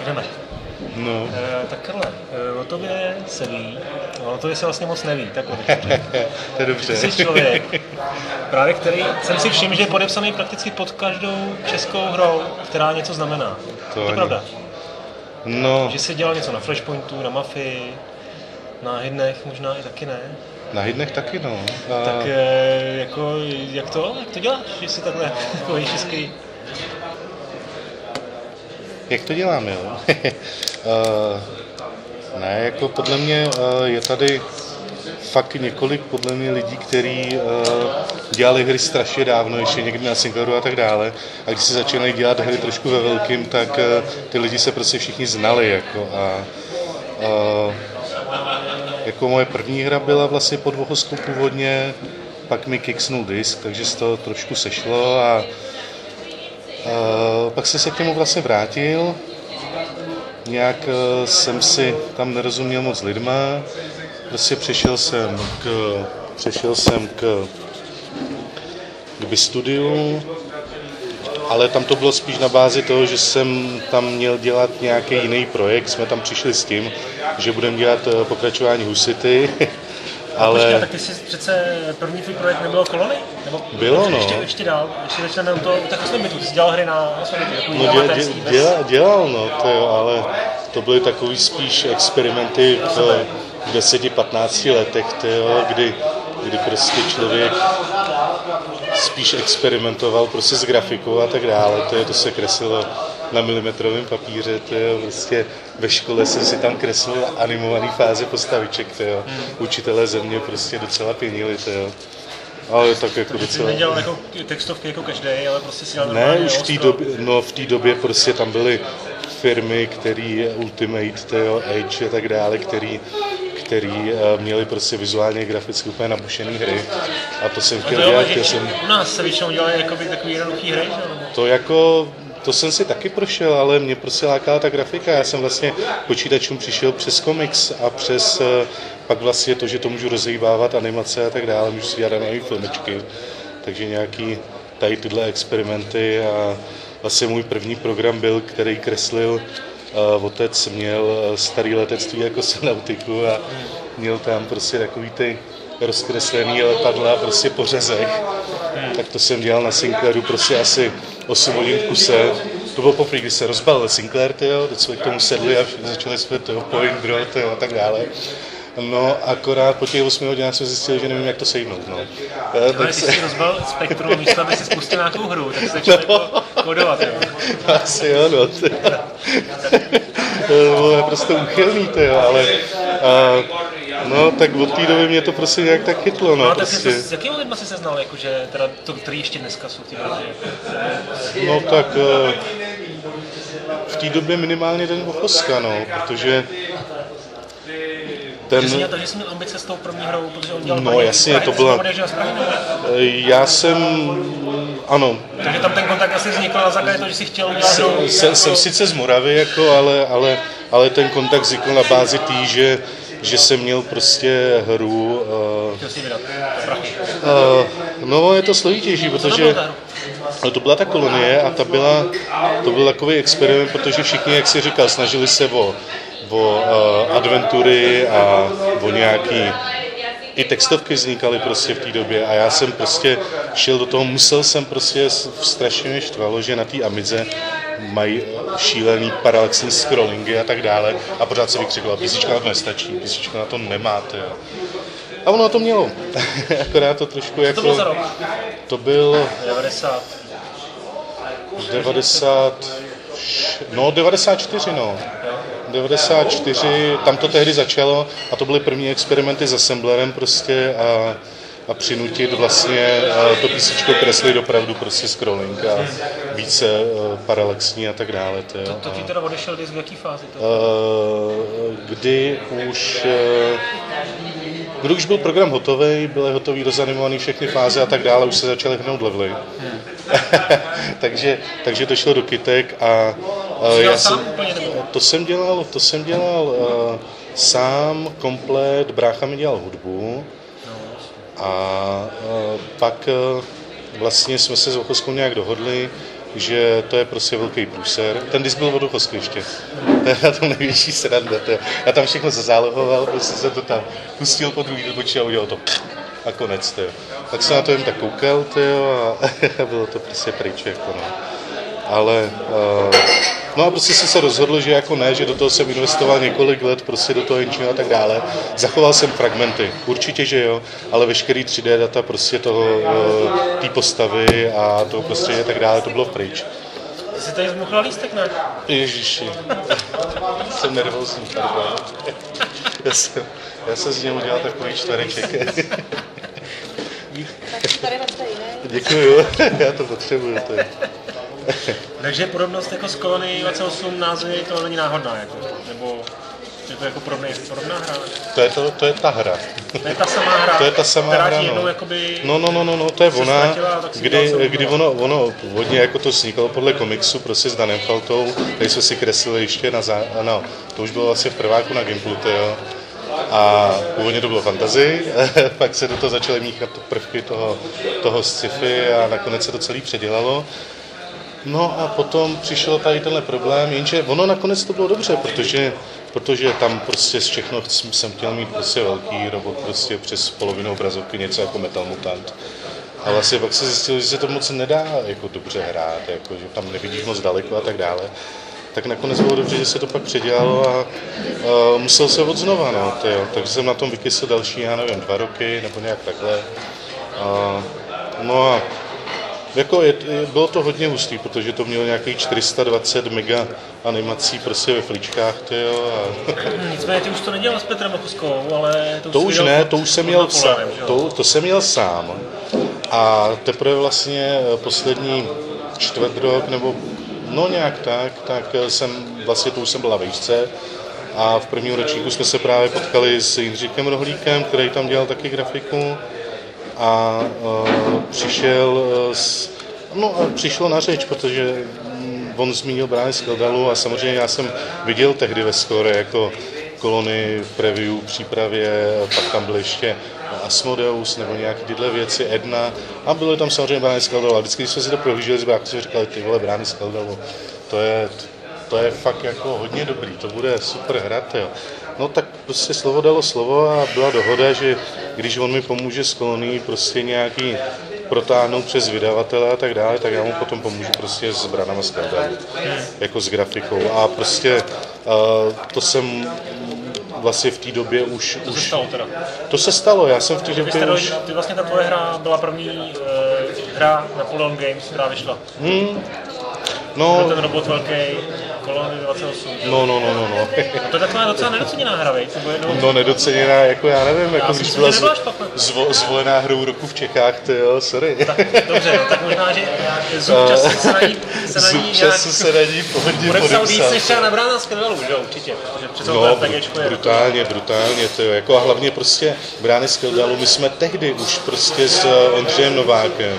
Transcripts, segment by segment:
jdeme. No. Tak Karle, o tobě se ví, o tobě se vlastně moc neví, tak To je dobře. Ty jsi člověk, právě který jsem si všiml, že je podepsaný prakticky pod každou českou hrou, která něco znamená. To je pravda. No. Že jsi dělal něco na Flashpointu, na Mafii, na Hidnech možná i taky ne. Na Hidnech taky, no. Tak jako, jak to děláš, že jsi takhle takový český? Jak to dělám, jo? Ne, jako podle mě je tady fakt několik podle mě lidí, kteří dělali hry strašně dávno, ještě někdy na Sinclairu a tak dále. A když se začínají dělat hry trošku ve velkým, tak ty lidi se prostě všichni znali. Jako, jako moje první hra byla vlastně pod Vohoskou původně, pak mi kicksnul disk, takže z toho trošku sešlo a pak jsem se k němu vlastně vrátil. Nějak jsem si tam nerozuměl moc lidma. Prostě přešel jsem k Bistudiu, ale tam to bylo spíš na bázi toho, že jsem tam měl dělat nějaký jiný projekt. Jsme tam přišli s tím, že budeme dělat pokračování Husity. Ale... Počkej, tak ty jsi přece první tvůj projekt nebylo Kolony? Nebo bylo, no. Ještě dál, ještě začneme u toho, tak jsme bytu, ty jsi dělal hry na Světě, no, dělal, no, to jo, ale to byly takový spíš experimenty v 10-15 letech, tyjo, kdy prostě člověk spíš experimentoval prostě s grafikou a tak dále, to se kreslilo na milimetrovém papíře, tyjo, prostě ve škole jsem si tam kreslil animovaný fáze postaviček, tyjo. Učitelé ze mě prostě docela pěnili, tyjo. Ale tak jako docela... Jsi nedělal jako textovky jako každý, ale prostě si dělal normálně. Ne, už v té době prostě tam byly firmy, který Ultimate, tyjo, Age a tak dále, který měli prostě vizuálně graficky úplně nabušený hry. A to jsem chtěl dělat. U nás se většinou dělají takový jednoduchý hry, že? To jsem si taky prošel, ale mě prostě lákala ta grafika. Já jsem vlastně počítačům přišel přes komiks a přes pak vlastně to, že to můžu rozhýbávat animace a tak dále, můžu si dělat nové filmečky. Takže nějaký tady tyhle experimenty a vlastně můj první program byl, který kreslil otec, měl starý letectví jako Nautiku a měl tam prostě takový ty rozkreslený letadla prostě po řezech. Tak to jsem dělal na Sinclairu prostě asi 8 hodin v kuse. To bylo poprvé, když se rozbalil Sinclair, tyjo, teď jsme k tomu sedli a začali jsme point draw a tak dále. No, akorát po těch 8 hodinách jsme zjistili, že nevím, jak to sejmout, no. Tak když jsi rozbal Spektrum, místo aby si spustil nějakou hru, tak se začal jako kodovat, jo. Asi jo, no. To bylo prostě úchylný, tyjo, ale... No, tak od té doby mě to prostě nějak tak chytlo, no. No, prostě. S jakými lidma jsi se znal, jakože teda to, který ještě dneska jsou ty brzy? No, tak v té době minimálně ten Vochoska, no, protože Že jsi měl ambice s tou první hrou, protože on dělal... No, jasně, to byla... Já jsem... Ano. Takže tam ten kontakt asi vznikl na základě toho, že jsi chtěl udělat hru... Jsem sice z Moravy, jako, ale ten kontakt vznikl na bázi tý, že jsem měl prostě hru... Chtěl jsi vydat no, je to složitější, protože... To byla ta Kolonie a to byl takový experiment, protože všichni, jak jsi říkal, snažili se o adventury a o nějaký... I textovky vznikaly prostě v té době a já jsem prostě šel do toho, musel jsem prostě, strašně mě štvalo, že na té Amidze mají šílený paralexní scrollingy a tak dále a pořád se vykřikoval, písnička na to nestačí, písnička na to nemáte. A ono to mělo, akorát to trošku jako... Co to bylo za rok? To byl... 94, no. 94, tam to tehdy začalo a to byly první experimenty s assemblerem prostě a přinutit vlastně to písničko kreslit opravdu prostě scrolling a více paralexní a tak dále. To ti teda odešel disk v jaký fázi? Kdy už byl program hotový, byly hotový, rozanimovaný všechny fáze a tak dále, už se začaly hrnout levely. takže to šlo do kytek a to jsem dělal sám komplet, brácha mi dělal hudbu a pak vlastně jsme se s Vochoskou nějak dohodli, že to je prostě velký průser. Ten disk byl vodochozky ještě. To je na tom největší sranda. Já tam všechno zazálohoval, prostě se to tam pustil po druhý dobočí a udělal to a konec. Tak jsem na to jen tak koukal a bylo to prostě pryč. Jako, no. Ale no a prostě jsem se rozhodl, že jako ne, že do toho jsem investoval několik let, prostě do toho engineu a tak dále. Zachoval jsem fragmenty, určitě, že jo, ale veškerý 3D data prostě toho, té postavy a toho prostě a tak dále, to bylo pryč. Ty jsi tady zmuchl lístek, ne? Ježiši, jsem nervózní, pardon. Já jsem z něho udělal takový čtvereček. Děkuju, já to potřebuju. Takže podobnost jako s Kolony 28 názvy to není náhodná, jako, nebo je to jako podobná hra? To je ta hra. To je ta samá hra, to je ta samá která hra, ti jednou no. jakoby No, to je ona, ztratila, kdy ono původně jako to vzniklo podle komiksu prostě s Danem Faltou, tady jsme si kreslili ještě to už bylo vlastně v prváku na Gimplu, jo. A původně to bylo fantasy, pak se do toho začaly míchat prvky toho sci-fi a nakonec se to celé předělalo. No a potom přišel tady tenhle problém, jenže ono nakonec to bylo dobře, protože tam prostě z všechno jsem chtěl mít prostě velký robot, prostě přes polovinu obrazovky, něco jako Metal Mutant. A vlastně pak se zjistilo, že se to moc nedá jako dobře hrát, jako, že tam nevidíš moc daleko a tak dále. Tak nakonec bylo dobře, že se to pak předělalo a musel se od znova, no, takže jsem na tom vykysl další, já nevím, 2 roky nebo nějak takhle. No a jako bylo to hodně hustý, protože to mělo nějakých 420 mega animací prostě ve fličkách, Nicméně ty už to nedělal s Petrem Ochuskou, ale to už ne, to už jsem měl sám. To jsem měl sám. A teprve vlastně poslední čtvrt rok, nebo no nějak tak to už jsem byl na výšce. A v prvním ročníku jsme se právě potkali s Jindřichem Rohlíkem, který tam dělal taky grafiku. A přišlo na řeč, protože on zmínil Brány Skeldalu a samozřejmě já jsem viděl tehdy ve Score jako Kolony, preview, přípravě, pak tam byl ještě Asmodeus nebo nějaké tyhle věci, Edna a byly tam samozřejmě Brány Skeldalu a vždycky, když jsme si to prohlíželi, jsme si říkali, ty vole, Brány Skeldalu, to je fakt jako hodně dobrý, to bude super hrát, jo. No tak prostě slovo dalo slovo a byla dohoda, že když on mi pomůže s Kolonií prostě nějaký protáhnout přes vydavatele a tak dále, tak já mu potom pomůžu prostě s Branama Skeldalu, jako s grafikou. A prostě to jsem vlastně v té době už... To se stalo teda? To se stalo, já jsem v té době už... Ty vlastně ta tvoje hra byla první hra Napoleon Games, která vyšla. No, ten robot velký, Kolony 28. No. A to je taková docela nedoceněná hra, veď? No nedoceněná, jako já nevím, jako když byla zvolená hrou roku v Čechách, sorry. Tak, dobře, tak možná, že zub času se na ní pohodně podepsal víc než třeba na Brána Skeldalu, že určitě, protože přece to RPGčko je. Brutálně, jako a hlavně prostě Brány Skeldalu, my jsme tehdy už prostě s Ondřejem Novákem,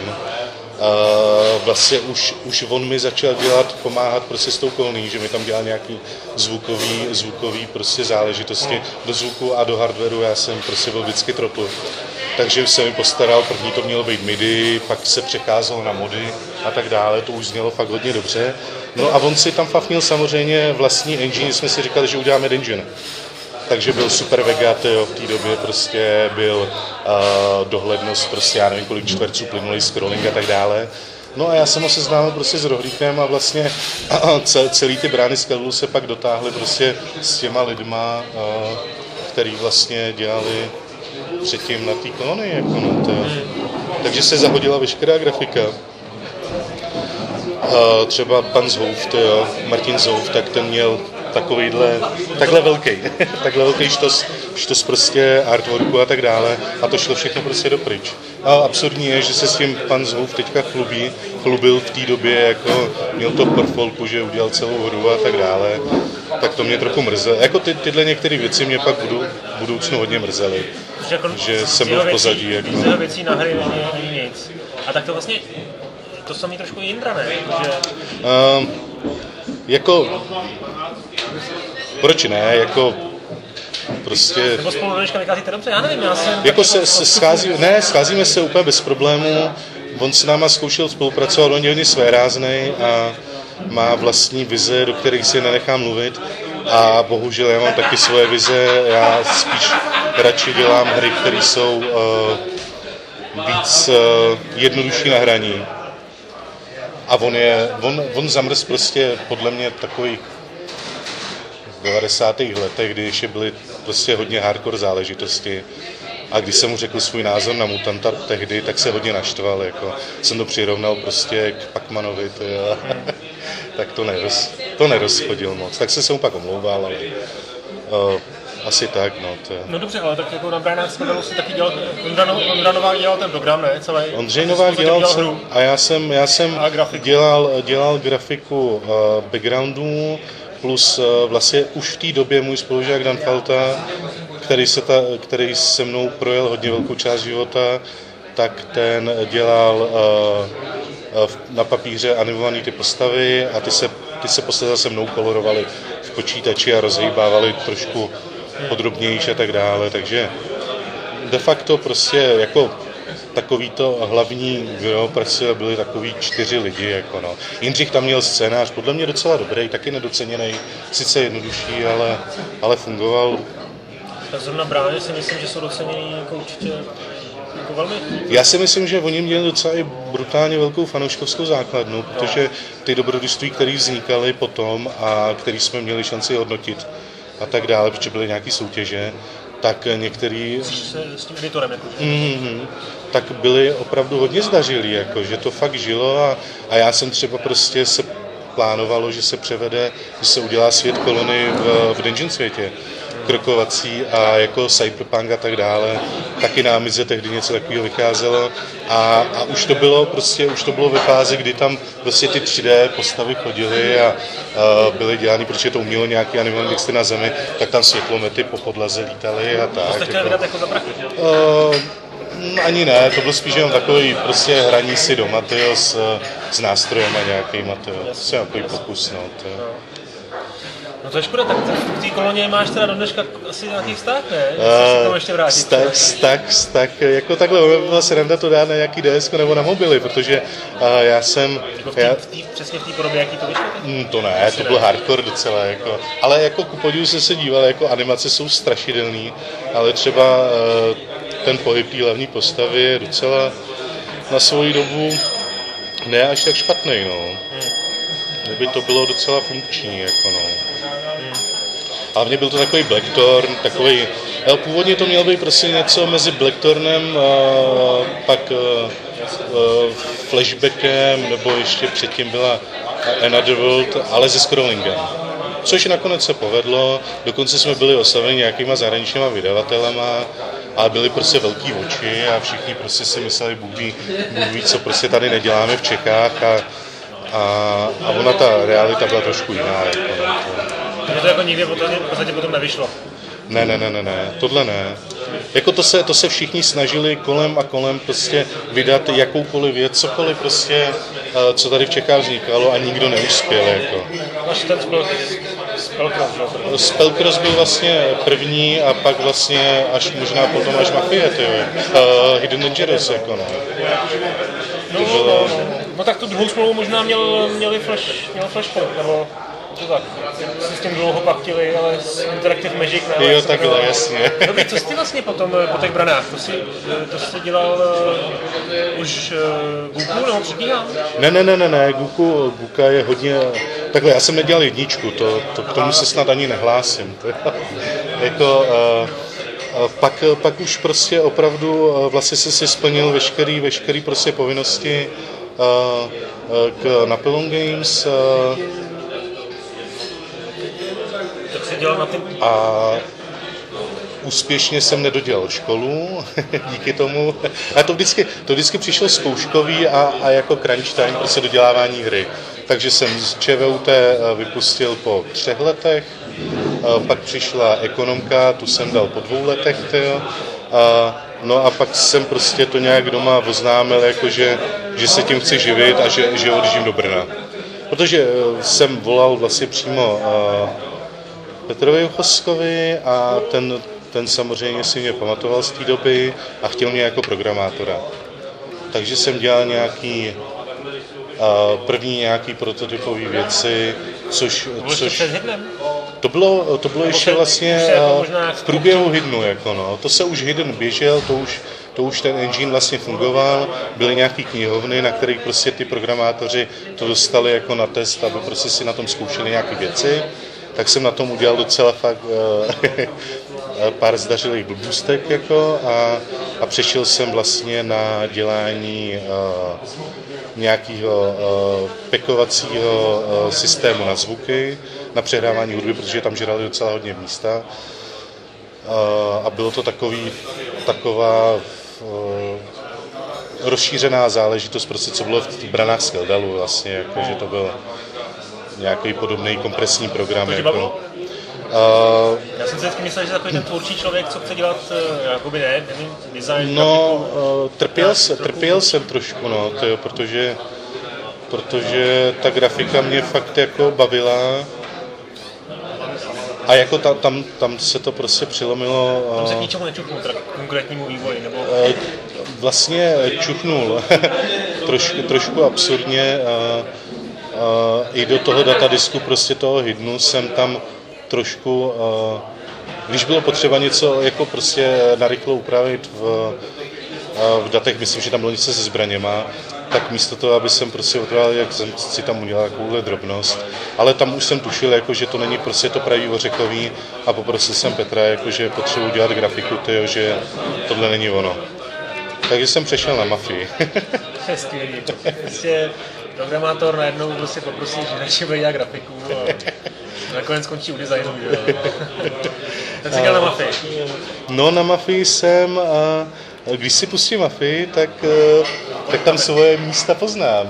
vlastně už on mi začal pomáhat prostě s tou Kolonií, že mi tam dělal nějaký zvukový prostě záležitosti do zvuku a do hardwareu, já jsem prostě byl vždycky tropl. Takže jsem mi postaral, první to mělo být MIDI, pak se přecházelo na mody a tak dále, to už znělo fakt hodně dobře. No a on si tam fafnil samozřejmě vlastní engine, jsme si říkali, že uděláme engine. Takže byl Super Vega, v té době prostě byl dohlednost, prostě já nevím kolik čtverců plynulý scrolling a tak dále. No a já jsem ho seznámil prostě s Rohlíkem a vlastně celý ty Brány Skeldalu se pak dotáhly prostě s těma lidma, který vlastně dělali předtím na té Kolonii. Jako takže se zahodila veškerá grafika. Třeba pan Zhouf, Martin Zhouf, tak ten měl takhle velký štos prostě artworku a tak dále a to šlo všechno prostě dopryč. A absurdní je, že se s tím pan Zhouf teďka chlubil v té době, jako měl to portfolku, že udělal celou hru a tak dále, tak to mě trochu mrzelo. Jako tyhle některé věci mě pak v budoucnu hodně mrzely, že jsem byl v pozadí. Z jeho věcí na hry není nic. A tak to vlastně, to samý trošku Jindra, ne? Jako, proč ne, jako prostě... Nebo spolu do dneška vycházíte dobře, já nevím, já jsem... Jako scházíme se úplně bez problémů, on s náma zkoušel spolupracovat, on je hodně svéráznej a má vlastní vize, do kterých si nenechám mluvit. A bohužel já mám taky svoje vize, já spíš radši dělám hry, které jsou víc jednodušší na hraní. A on zamrz prostě podle mě takových v 90. letech, kdy ještě byly prostě hodně hardcore záležitosti. A když jsem mu řekl svůj názor na Mutanta tehdy, tak se hodně naštval. Jako. Jsem to přirovnal prostě k Pacmanovi, tak to nerozchodil moc. Tak jsem se mu pak omlouval, ale asi tak. No dobře, ale tak jako na Briana Smedelu si taky dělal, Ondra Novák dělal ten program, ne? Ondřej Novák dělal hru. A já jsem dělal grafiku backgroundů, plus vlastně už v té době můj spolužák Dan Falta, který se mnou projel hodně velkou část života, tak ten dělal na papíře animované ty postavy a ty se posledně se mnou kolorovaly v počítači a rozhýbávaly trošku podrobnější a tak dále, takže de facto prostě jako takový to hlavní, prostě byli takový 4 lidi, jako no. Jindřich tam měl scénář, podle mě docela dobrý, taky nedoceněný, sice jednodušší, ale fungoval. Tak zrovna Brány si myslím, že jsou doceněný jako určitě jako velmi. Já si myslím, že oni měli docela i brutálně velkou fanouškovskou základnu, protože ty dobrodružství, které vznikaly potom a které jsme měli šanci hodnotit a tak dále, protože byly nějaké soutěže, tak některý s tím editorem jako. Tak byli opravdu hodně zdařilí, jako, že to fakt žilo a já jsem třeba prostě se plánovalo, že se převede, že se udělá svět kolony v Dungeon světě, krokovací a jako cyberpunk a tak dále, taky na Amize tehdy něco takového vycházelo a už to bylo ve fázi, kdy tam prostě ty 3D postavy chodily a byly dělány, protože to umělo nějaký animální texty na zemi, tak tam světlomety po podlaze lítaly a tak. To jste chtěli vydat jako za prachy? Ani ne, to bylo spíš jenom takový prostě hraní si doma, tyjo, s nástrojema nějakýma, tyjo. To je takový pokus, no, tyjo. No to je škoda, tak v té koloně máš teda do dneška asi nějaký vztah, ne? Se ještě vrátit. Vztah, jako takhle, byla sranda to dát na nějaký DSK nebo na mobily, protože já jsem... Přesně v té podobě, jaký to vyšlo? To ne, to byl hardcore docela, jako. Ale jako ku podivu jsem se díval, jako animace jsou strašidelný, ale třeba ten pohyb té hlavní postavy je docela na svoji dobu ne až tak špatný, no. Kdyby to bylo docela funkční, jako no. Hlavně byl to takový Blackthorn, takový... Původně to mělo být prostě něco mezi Blackthornem, pak Flashbackem, nebo ještě předtím byla Another World, ale se scrollingem. Což nakonec se povedlo, dokonce jsme byli oslaveni nějakýma zahraničníma vydavatelama, ale byly prostě velký oči a všichni prostě si mysleli, Bůh ví, co prostě tady neděláme v Čechách a ona ta realita byla trošku jiná. Takže to jako nikdy v podstatě potom nevyšlo? Ne, tohle ne. Jako to se všichni snažili kolem a kolem prostě vydat jakoukoliv věc, cokoliv prostě, co tady v Čechách vznikalo a nikdo neuspěl. Jako. Až ten Spellcross byl vlastně první a pak vlastně až možná potom až Mafie, Hidden Dangerous, jako no. No tak tu druhou smlouvu možná měl Flashpoint, nebo to tak. Si s tím dlouho pachtili, ale s Interactive Magic ne. Jo, takhle, jasně. Dobře, co jsi vlastně potom po těch branách? To jsi dělal už Guku, nebo předbíhal? Ne, Guka je hodně... Takhle, já jsem nedělal jedničku, to k tomu se snad ani nehlásím. Jako... Pak už prostě opravdu vlastně si splnil veškerý prostě povinnosti k Napoleon Games a úspěšně jsem nedodělal školu díky tomu. A to vždycky přišlo zkouškový a jako crunch time, prostě dodělávání hry. Takže jsem z ČVUT vypustil po 3 letech, pak přišla ekonomka, tu jsem dal po 2 letech, no a pak jsem prostě to nějak doma oznámil, jako že se tím chci živit a že odjíždím do Brna. Protože jsem volal vlastně přímo Petrovi Uchoskovi a ten samozřejmě si mě pamatoval z té doby a chtěl mě jako programátora. takže jsem dělal nějaký první nějaký prototypový věci, což to bylo ještě vlastně v průběhu Hiddenu, jako no. To se už Hidden běžel, to už ten engine vlastně fungoval, byly nějaký knihovny, na kterých prostě ty programátoři to dostali jako na test, aby prostě si na tom zkoušeli nějaké věci, tak jsem na tom udělal docela fakt pár zdařilých blbůstek jako a přešel jsem vlastně na dělání nějakého pekovacího systému na zvuky, na přehrávání hudby, protože tam žrali docela hodně místa. A bylo to taková rozšířená záležitost, prostě, co bylo v branách Skeldalu vlastně, jako, že to byl nějaký podobný kompresní program. Jako. Já jsem si vždycky myslel, že takový ten tvůrčí člověk, co chce dělat, jakoby nevím, design, no, trpěl jsem trošku, no, tyjo, protože ta grafika mě fakt jako bavila a jako tam se to prostě přilomilo. Tam se k ničemu nečuchnul, teda konkrétnímu vývoji, nebo? Vlastně čuchnul trošku absurdně i do toho datadisku prostě toho Hiddenu jsem tam trošku, když bylo potřeba něco jako prostě narychlo upravit v datech, myslím, že tam bylo něco se zbraněma, tak místo toho, aby jsem prostě otrval, jak jsem si tam udělal takovouhle drobnost, ale tam už jsem tušil, jako, že to není prostě to pravý ořechový a poprosil jsem Petra, jako, že potřebuji dělat grafiku, tyjo, že tohle není ono. Takže jsem přešel na Mafii. To je skvělý. Prostě programátor najednou prostě poprosí, že radši bude dělat grafiku a nakonec skončí u designu. Tak jsi dělal na Mafii. No, na Mafii jsem a když si pustím Mafii, tak tam svoje místa poznám.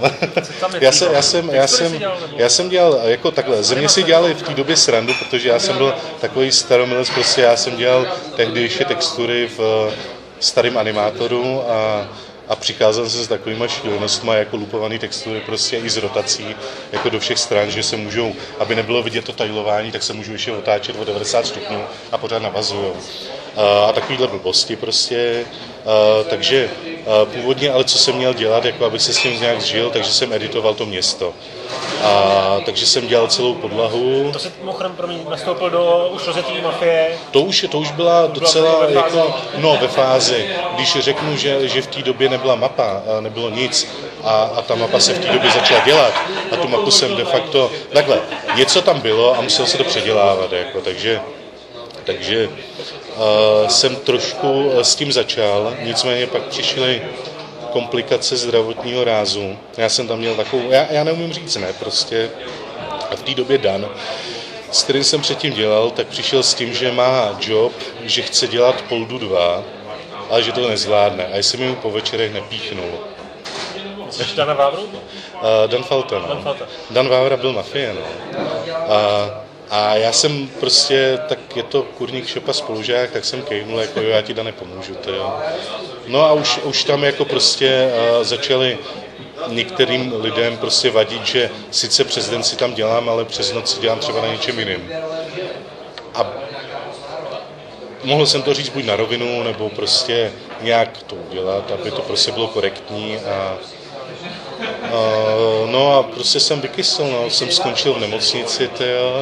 Já jsem dělal jako takhle, ze mě si dělali v té době srandu, protože já jsem byl takový staromilec, prostě já jsem dělal tehdy ještě textury v starým animátoru a přicházel jsem s takovýma šílenostma jako lupovaný textury prostě i z rotací jako do všech stran, že se můžou, aby nebylo vidět to tajlování, tak se můžu ještě otáčet o 90 stupňů a pořád navazujou. A takovýhle blbosti prostě, takže původně, ale co jsem měl dělat, jako abych se s tím nějak zžil, takže jsem editoval to město. Takže jsem dělal celou podlahu. To se mimochodem pro mě nastoupil do už rozjetý Mafie? To už byla docela jako, no ve fázi, když řeknu, že v té době nebyla mapa, nebylo nic a ta mapa se v té době začala dělat a tu mapu jsem de facto, takhle, něco tam bylo a musel se to předělávat, jako, takže jsem trošku s tím začal, nicméně pak přišly komplikace zdravotního rázu. Já jsem tam měl takovou, já neumím říct ne, prostě a v té době Dan, s kterým jsem předtím dělal, tak přišel s tím, že má job, že chce dělat Poldu 2, ale že to nezvládne a jestli mi po večerech nepíchnul. Jsi Dana Vávru? Dan Falta, no. Dan Vávra byl Mafie, no. A já jsem prostě, tak je to kurník šopa spolužák, tak jsem kejvnul, jako jo, já ti Dane pomůžu, to jo. No a už tam jako prostě začali některým lidem prostě vadit, že sice přes den si tam dělám, ale přes noc si dělám třeba na něčem jiným. A mohl jsem to říct buď na rovinu, nebo prostě nějak to udělat, aby to prostě bylo korektní no a prostě jsem vykysl, no, jsem skončil v nemocnici, tyjo,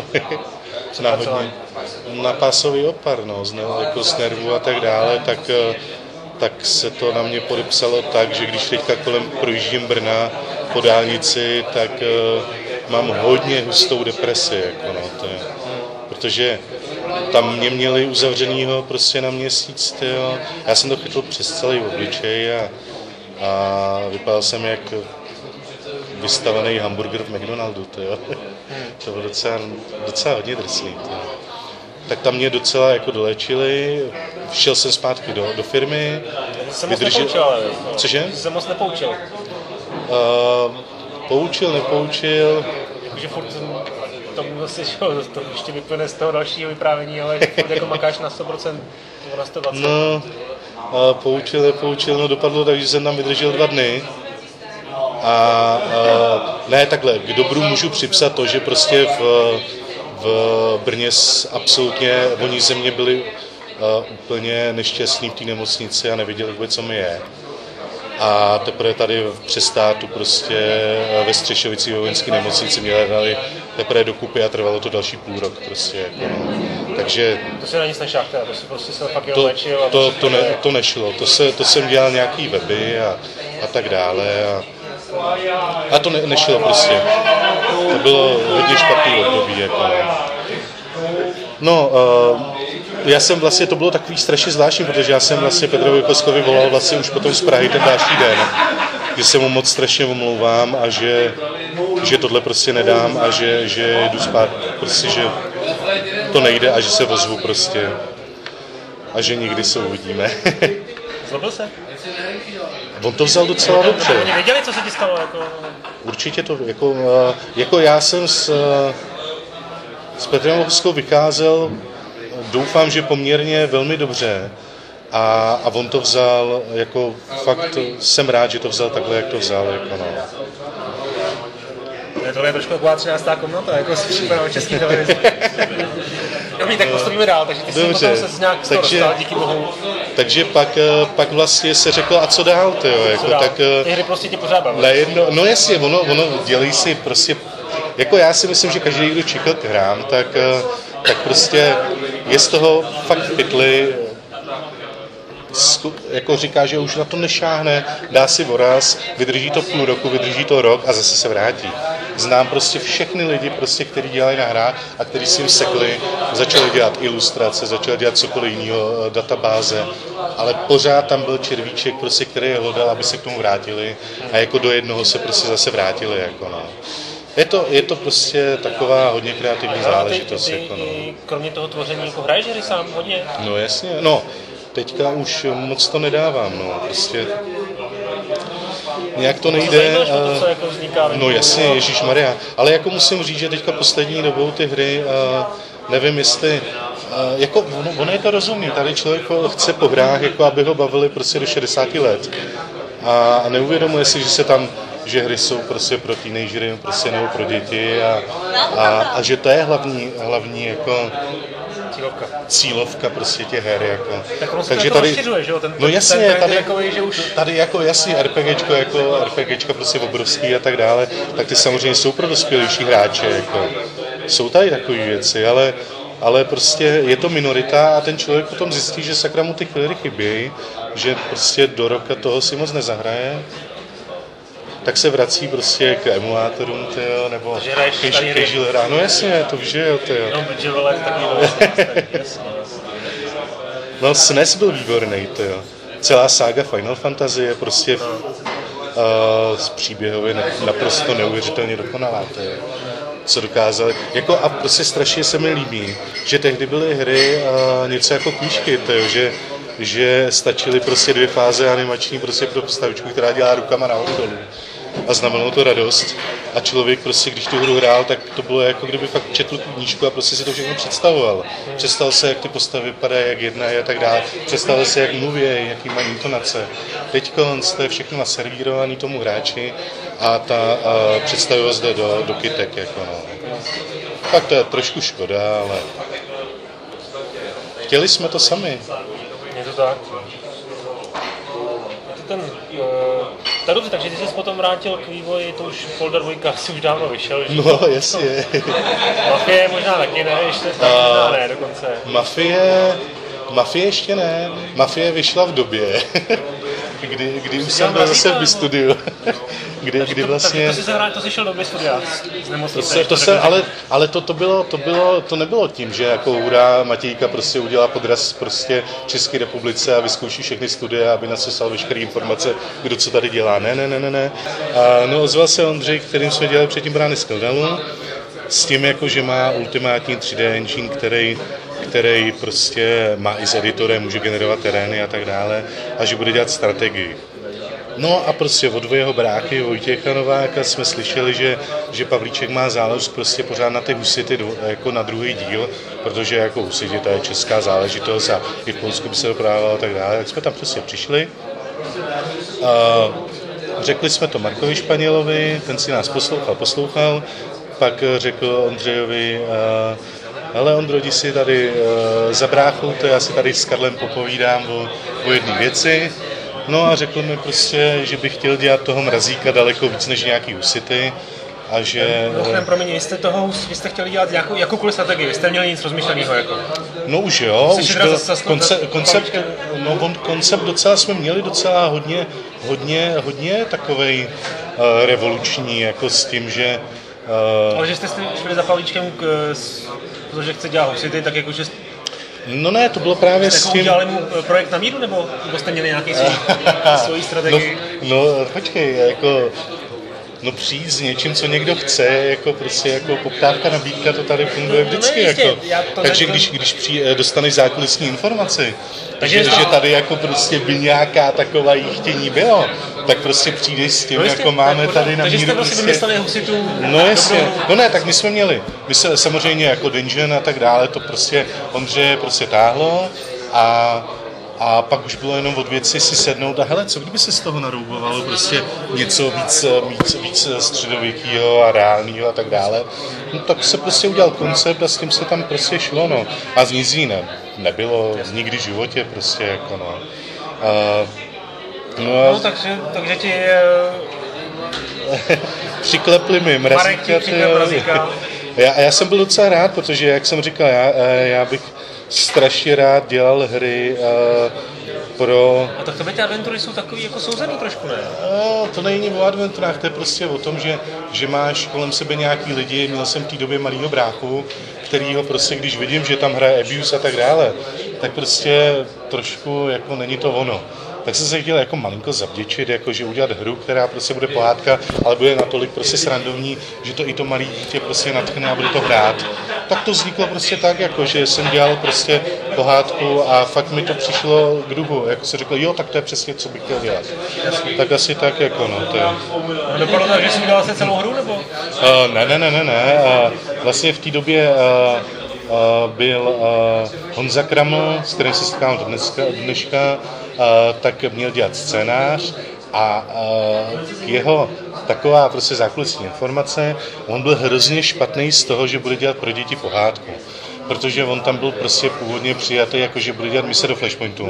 na pásový opar, no, jako z nervu a tak dále, tak se to na mě podepsalo tak, že když teďka kolem projíždím Brna po dálnici, tak mám hodně hustou depresi, jako no, protože tam mě měli uzavřenýho prostě na měsíc, tyjo. Já jsem to chytl přes celý obličej a vypadal jsem jak vystavený hamburger v McDonaldu, tyjo. To bylo docela hodně drsný, tyjo. Tak tam mě docela jako doléčili, šel jsem zpátky do firmy. Jsem moc nepoučil, ale... Cože? Jsem moc nepoučil. Nepoučil. Jakože furt tomu zase, to ještě vyplyne z toho dalšího vyprávění, ale furt jako makáš na 100%, na 120%. No, nepoučil, no dopadlo tak, že jsem tam vydržel 2 dny. Ne takhle, k dobru můžu připsat to, že prostě v Brně absolutně, oni ze mě byli úplně nešťastní v té nemocnici a nevěděli vůbec, co mi je. a teprve tady v Přestátu prostě ve Střešovici ve vojenské nemocnici mě dali teprve dokupy a trvalo to další půl rok prostě. Jako no. Takže to se na nic nešáhte, to si prostě se fakt jenom léčil. To nešlo, to jsem dělal nějaký weby a tak dále a to nešlo prostě. To bylo hodně špatný období. Jako. No, já jsem vlastně, to bylo takový strašně zvláštní, protože já jsem vlastně Petrovi Koskovi volal vlastně už potom z Prahy ten další den, že se mu moc strašně omlouvám a že tohle prostě nedám a že jdu spát, prostě, že to nejde a že se ozvu prostě a že nikdy se uvidíme. Zlobil se? On to vzal docela dobře. Oni věděli, co se ti stalo? Jako... Určitě to, jako já jsem s Petrem Koskou vycházel, doufám, že poměrně velmi dobře a on to vzal, jako fakt jsem rád, že to vzal takhle, jak to vzal, jako no. Tohle je trošku taková 13. komnata, jako si připadá český televizi. Dobrý, tak postavíme dál, takže ty jsi potom se nějak dostal, díky bohu. Takže pak vlastně se řeklo, a co dál, tyjo, jako dál? Tak... Ty hry prostě tě pořád baví. No jasně, ono dělej si prostě, jako já si myslím, že každý, kdo čekal k hrám, tak prostě je z toho fakt pytli, jako říká, že už na to nešáhne, dá si voraz, vydrží to půl roku, vydrží to rok a zase se vrátí. Znám prostě všechny lidi, prostě, kteří dělají na hrách a kteří si jim sekli, začali dělat ilustrace, začali dělat cokoliv jiného, databáze, ale pořád tam byl červíček, prostě, který je hledal, aby se k tomu vrátili a jako do jednoho se prostě zase vrátili. Jako no. Je to prostě taková hodně kreativní záležitost. Ty jako no. Kromě toho tvoření jako hraješ hry sám hodně? No jasně, no. Teďka už moc to nedávám, no, prostě nějak to nejde. To, co jako vzniká, no jasně, ježišmarja, ale jako musím říct, že teďka poslední dobou ty hry, nevím jestli, jako ono je to rozumný, tady člověk chce po hrách, jako aby ho bavili prostě do 60 let a neuvědomuje si, že se tam, že hry jsou prostě pro teenagery, prostě nebo pro děti a že to je hlavní jako cílovka prostě těch her, jako. Tak ono se to rozšiřuje, že jo? No jasně, tady jako jasně RPGčko prostě obrovský a tak dále, tak ty samozřejmě jsou pro dospělejší hráče, jako. Jsou tady takové věci, ale prostě je to minorita a ten člověk potom zjistí, že sakra mu ty chvíli chybějí, že prostě do roka toho si moc nezahraje, tak se vrací prostě k emulátorům, tyjo, nebo casual hra. No jasně, to víš, že jo, tyjo. No, protože vole, takový jasně. No, SNES byl výborný, tyjo. Celá sága Final Fantasy je prostě z příběhově naprosto neuvěřitelně dokonalá, tyjo. Co dokázali. Jako a prostě strašně se mi líbí, že tehdy byly hry něco jako knížky, tyjo, že stačily prostě 2 fáze animační prostě pro postavičku, která dělá rukama nahoru dolů. A znamenalo to radost. A člověk prostě, když tu hru hrál, tak to bylo jako kdyby fakt četl knížku a prostě si to všechno představoval. Představil se, jak ty postavy vypadají, jak jednají a tak dále. Představil se, jak mluví, jaký mají intonace. Teďko to je všechno naservírované tomu hráči a ta představivost jde do kytek. Jako no. Fakt to je trošku škoda, ale chtěli jsme to sami. Je to tak. Dobře, takže ty jsi potom vrátil k vývoji, to už Folder 2 asi už dávno vyšel, že? No, jasně. Mafie možná taky ne, ještě možná ne dokonce. Mafie ještě ne. Mafie vyšla v době, kdy už jsem byl zase v B-studiu. Kdy vlastně... To jsi šel do B-studia z nemocnice. Ale to nebylo tím, že jako hurá Matějka prostě udělá podraz prostě České republice a vyzkouší všechny studie, aby nasesal veškeré informace, kdo co tady dělá. Ne. No, ozval se Ondřej, kterým jsme dělali předtím Brány skandalu, s tím, jako, že má ultimátní 3D engine, který prostě má i s editorem, může generovat terény a tak dále, a že bude dělat strategii. No a prostě od jeho bráchy Vojtěcha Nováka jsme slyšeli, že Pavlíček má záležitost prostě pořád na ty Husity jako na druhý díl, protože jako Husity to je česká záležitost a i v Polsku by se doprávalo a tak dále. Tak jsme tam prostě přišli. Řekli jsme to Markovi Španělovi, ten si nás poslouchal, pak řekl Ondřejovi, hele Ondro, jdi si tady za bráchu, to já si tady s Karlem popovídám o jedné věci. No a řekl mi prostě, že bych chtěl dělat toho Mrazíka daleko víc než nějaký Husity a že... Promiň, vy jste chtěli dělat jakoukoliv strategii, vy jste měli nic rozmyšleného jako? No už jo, už byl koncept docela jsme měli docela hodně takovej revoluční, jako s tím, že... Ale že jste šli za Pavlíčkem, protože chce dělat Husity, tak jakože... No ne, to bylo právě s tím... Udělali mu projekt na míru, nebo jste měli nějaký svoji strategii? No počkej, jako... No přijít s něčím, co někdo chce, jako prostě jako poptávka, nabídka, to tady funguje vždycky, jako. Takže když dostaneš zákulisní informaci, že tady jako prostě by nějaká taková chtění bylo, tak prostě přijdeš s tím, jako máme tady na míru. Takže jste prostě vymysleli Husitu. No jasně, no ne, tak my jsme měli, samozřejmě jako Dungeon a tak dále, to prostě Ondřeje prostě táhlo a pak už bylo jenom od věci si sednout a hele, co kdyby se z toho naroubovalo prostě něco víc středověkého a reálného a tak dále. No tak se prostě udělal koncept a s tím se tam prostě šlo, no. A z nic jiného nebylo nikdy v životě prostě, jako no. No takže ti... Přiklepli mi Mrazíka. Já jsem byl docela rád, protože, jak jsem říkal, já bych strašně rád dělal hry pro... A tak ty adventury jsou takový jako souzený trošku, ne? To není o adventurách, to je prostě o tom, že máš kolem sebe nějaký lidi. Měl jsem v té době malýho bráchu, kterýho prostě, když vidím, že tam hraje Abuse a tak dále, tak prostě trošku jako není to ono. Tak jsem se chtěl jako malinko zavděčit, jakože udělat hru, která prostě bude pohádka, ale bude natolik prostě srandovní, že to i to malé dítě prostě natchne a bude to hrát. Tak to vzniklo prostě tak, jako, že jsem dělal prostě pohádku a fakt mi to přišlo k duchu. Jako se řekl, jo, tak to je přesně, co bych chtěl dělat. Tak asi tak, jako no. To je... Dopadlo tak, že jsi udělal se celou hru, nebo? Ne. Vlastně v té době byl Honza Kraml, s kterým se setkám dneška, tak měl dělat scénář a jeho taková prostě zákulisní informace, on byl hrozně špatný z toho, že bude dělat pro děti pohádku, protože on tam byl prostě původně přijatý, jako že bude dělat mise do Flashpointu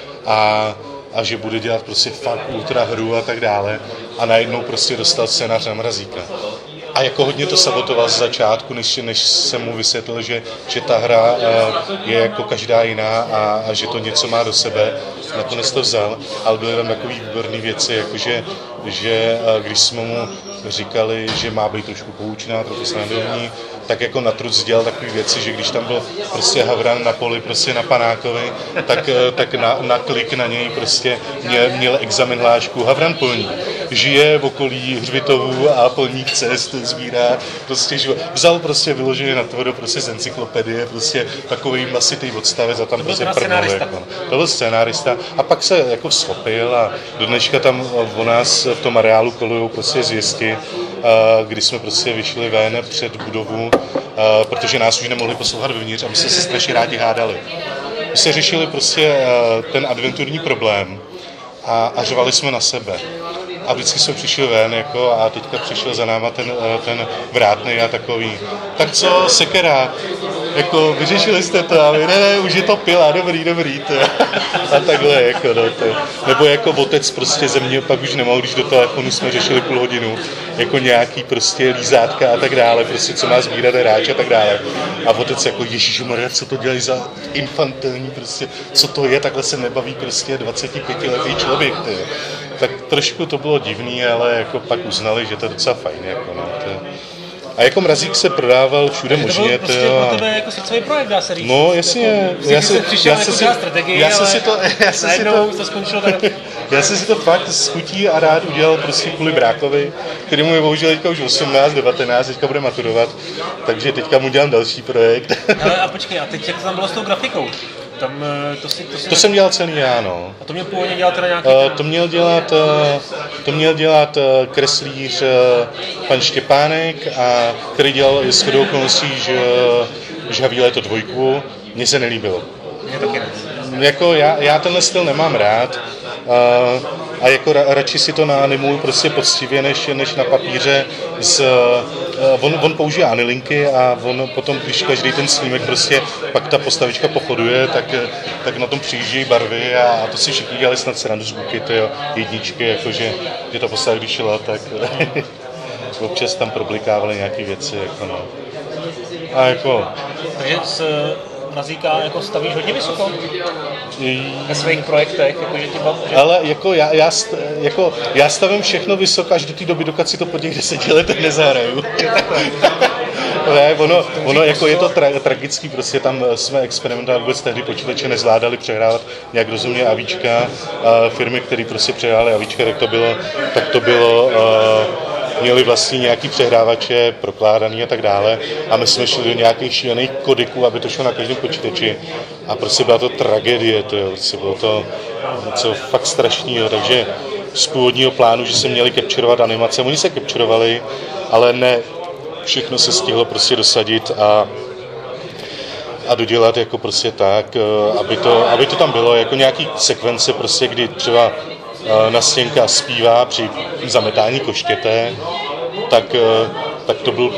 a že bude dělat prostě fakt ultra hru a tak dále a najednou prostě dostal scénář na Mrazíka. A jako hodně to sabotoval z začátku, než jsem mu vysvětlil, že ta hra je jako každá jiná a že to něco má do sebe. Nakonec to vzal, ale byly tam takový výborné věci, jakože že když jsme mu říkali, že má být trošku poučná, trochu srandovní, tak jako na truc dělal takové věci, že když tam byl prostě havran na poli, prostě na panákovi, tak na klik na něj prostě měl examen hlášku havran polní. Žije v okolí hřbitovů a polních cest, sbírá prostě život. Vzal prostě vyloženě na toho prostě z encyklopedie, prostě takový masitý odstavec a tam prostě prdnul. To byl scénárista a pak se jako schopil a do dneška tam o nás v tom areálu kolujou prostě zvěsti, kdy jsme prostě vyšli ven před budovu, protože nás už nemohli poslouchat vevnitř a my jsme se strašně rádi hádali. My se řešili prostě ten adventurní problém a řvali jsme na sebe. A vždycky jsme přišli ven jako, a teďka přišel za náma ten vrátnej a takový. Tak co, sekera, jako vyřešili jste to a my, ne, už je to pila, dobrý, to. A takhle, jako, no, to. Nebo jako otec prostě ze mě pak už nemohl, když do telefonu jsme řešili půl hodinu, jako nějaký prostě lízátka a tak dále, prostě co má sbírat hráč a tak dále. A otec jako, ježišmarja, co to dělají za infantilní prostě, co to je, takhle se nebaví prostě 25letý člověk, ty. Tak trošku to bylo divný, ale jako pak uznali, že to je docela fajn, jako no, to. A jako Mrazík se prodával všude možně, to bylo prostě pro tebe jako srdcový projekt, dá se říct. No jasně, já jsem si to fakt s chutí a rád udělal prostě kvůli brákovi, který mu je bohužel teďka už 18, 19, teďka bude maturovat, takže teďka mu dělám další projekt. Ale a počkej, a teď jak tam bylo s tou grafikou? Tam, to jsem dělal celý já, no. A to měl původně dělat teda nějaký... To měl dělat kreslíř pan Štěpánek, který dělal shodou okolností Žhaví léto 2. Mně se nelíbilo. Mně taky ne. Jako já tenhle styl nemám rád a jako radši si to naanimuju prostě poctivě, než na papíře on použije anilinky a on potom, když každý ten snímek prostě pak ta postavička pochoduje, tak na tom přijíždějí barvy a to si všichni dělali snad srandu z Buky, jedničky, jakože že ta postava když šla, tak občas tam problikávali nějaké věci, jako no. A jako... Takže Mrazíka jako stavíš hodně vysoko ve svých projektech, jakože ti baví. Ale jako já stavím všechno vysoko až do té doby, dokud si to po těch 10 letech nezahraju. Ne, ono jako je to tragický, prostě tam jsme experimentovali, vůbec tehdy počítače nezvládali přehrávat nějak rozumně AVčka, firmy, které prostě přehrály AVčka, tak to bylo měli vlastně nějaký přehrávače prokládaný a tak dále a my jsme šli do nějakých šílených kodiků, aby to šlo na každém počítači a prostě byla to tragédie, prostě bylo to něco fakt strašného, takže z původního plánu, že se měli capturovat animace, oni se capturovali, ale ne všechno se stihlo prostě dosadit a dodělat jako prostě tak, aby to tam bylo jako nějaký sekvence prostě, kdy třeba Nastěnka zpívá při zametání koštěte, tak to byl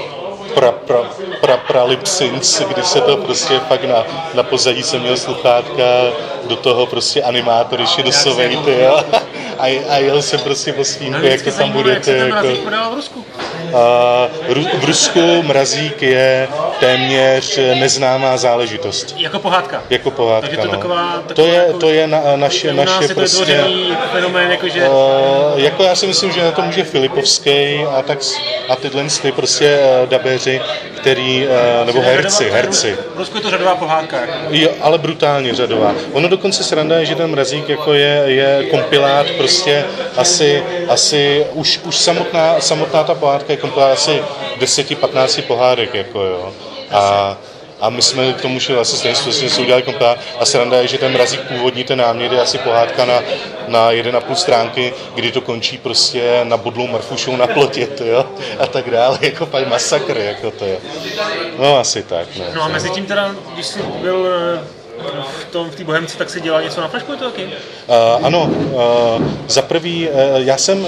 lip-sync, kdy se to prostě fakt na pozadí jsem měl sluchátka, do toho prostě animátor ještě dosovej, a jel jsem prostě po stínku, jak to tam bude. Jak se ten Mrazík prodal v Rusku? V Rusku Mrazík je téměř neznámá záležitost. Jako pohádka? Jako pohádka, takže to no. taková To je naše prostě... fenomén, jakože... Jako já si myslím, že na to může Filipovský a tyhle prostě dabéři, který, nebo herci. V Rusku je to řadová pohádka. Jo, ale brutálně řadová. Ono dokonce sranda je, že ten Mrazík jako je kompilát prostě asi už samotná ta pohádka je kompilát asi 10-15 pohádek, jako jo. A my jsme k tomu šli asi stejně způsobem, jsme udělali kompilát a sranda je, že ten Mrazík původní, ten námět je asi pohádka na 1,5 stránky, kdy to končí prostě na bodlou Marfušou na plotě, jo, a tak dále, jako paň masakr, jako to je. No asi tak, ne. No a mezi tím teda, když jsi byl v té Bohemce, tak si dělal něco na Flashpointu taky? Ano, za prvý, já jsem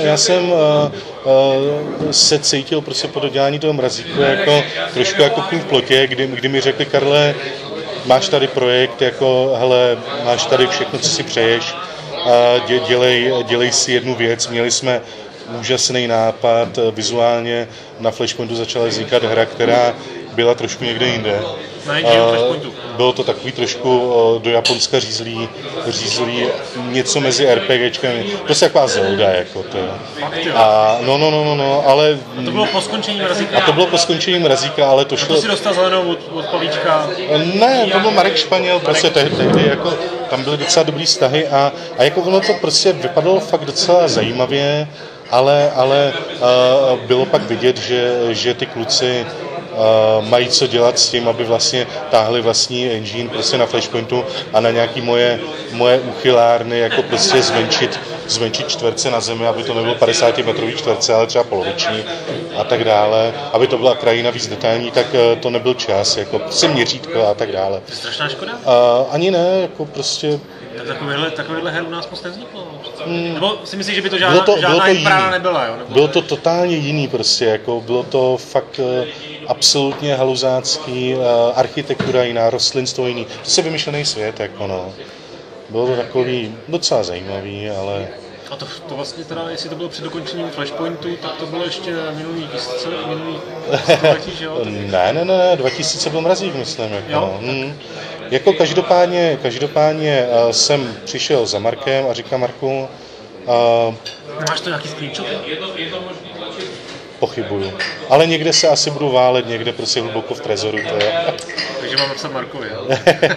se cítil prostě po dodělání toho Mrazíku jako trošku jako kůl v plotě, kdy mi řekli, Karle, máš tady projekt, jako, hele, máš tady všechno, co si přeješ, dělej si jednu věc. Měli jsme úžasný nápad, vizuálně na Flashpointu začala vznikat hra, která byla trošku někde jinde. Bylo to takový trošku do Japonska řízlý něco mezi RPGčkem, prostě taková Zelda, jako to. A no, ale... A to bylo po skončení Mrazíka? A to bylo po skončení Mrazíka, ale to šlo... A to si dostal zelenou od Pavíčka? Ne, to byl Marek Španěl, prostě tehdy jako tam byly docela dobrý vztahy a jako ono to prostě vypadalo fakt docela zajímavě, ale bylo pak vidět, že ty kluci mají co dělat s tím, aby vlastně táhli vlastní engine prostě na Flashpointu a na nějaký moje úchylárny jako prostě zmenšit čtverce na zemi, aby to nebylo 50 metrový čtverce, ale třeba poloviční a tak dále, aby to byla krajina víc detailní, tak to nebyl čas, jako prostě měřítko a tak dále. To je strašná škoda? Ani ne, jako prostě... Tak takovýhle her u nás moc nevzniklo. Nebo si myslíš, že by to žádná imprána nebyla, jo? Bylo to totálně jiný prostě, jako bylo to fakt absolutně haluzácký, architektura jiná, rostlinstvo jiný, prostě vymyšlený svět, jako no. Bylo to takový docela zajímavý, ale... A to vlastně teda, jestli to bylo před dokončením Flashpointu, tak to bylo ještě minulý století, že jo? Ne, 2000 byl Mrazík, myslím, jako no. Jako každopádně jsem přišel za Markem a říkám Marku... Máš to nějaký screenshot? Pochybuju. Ale někde se asi budu válet, někde prostě hluboko v trezoru, to je. Takže mám napsat Markovi, jo?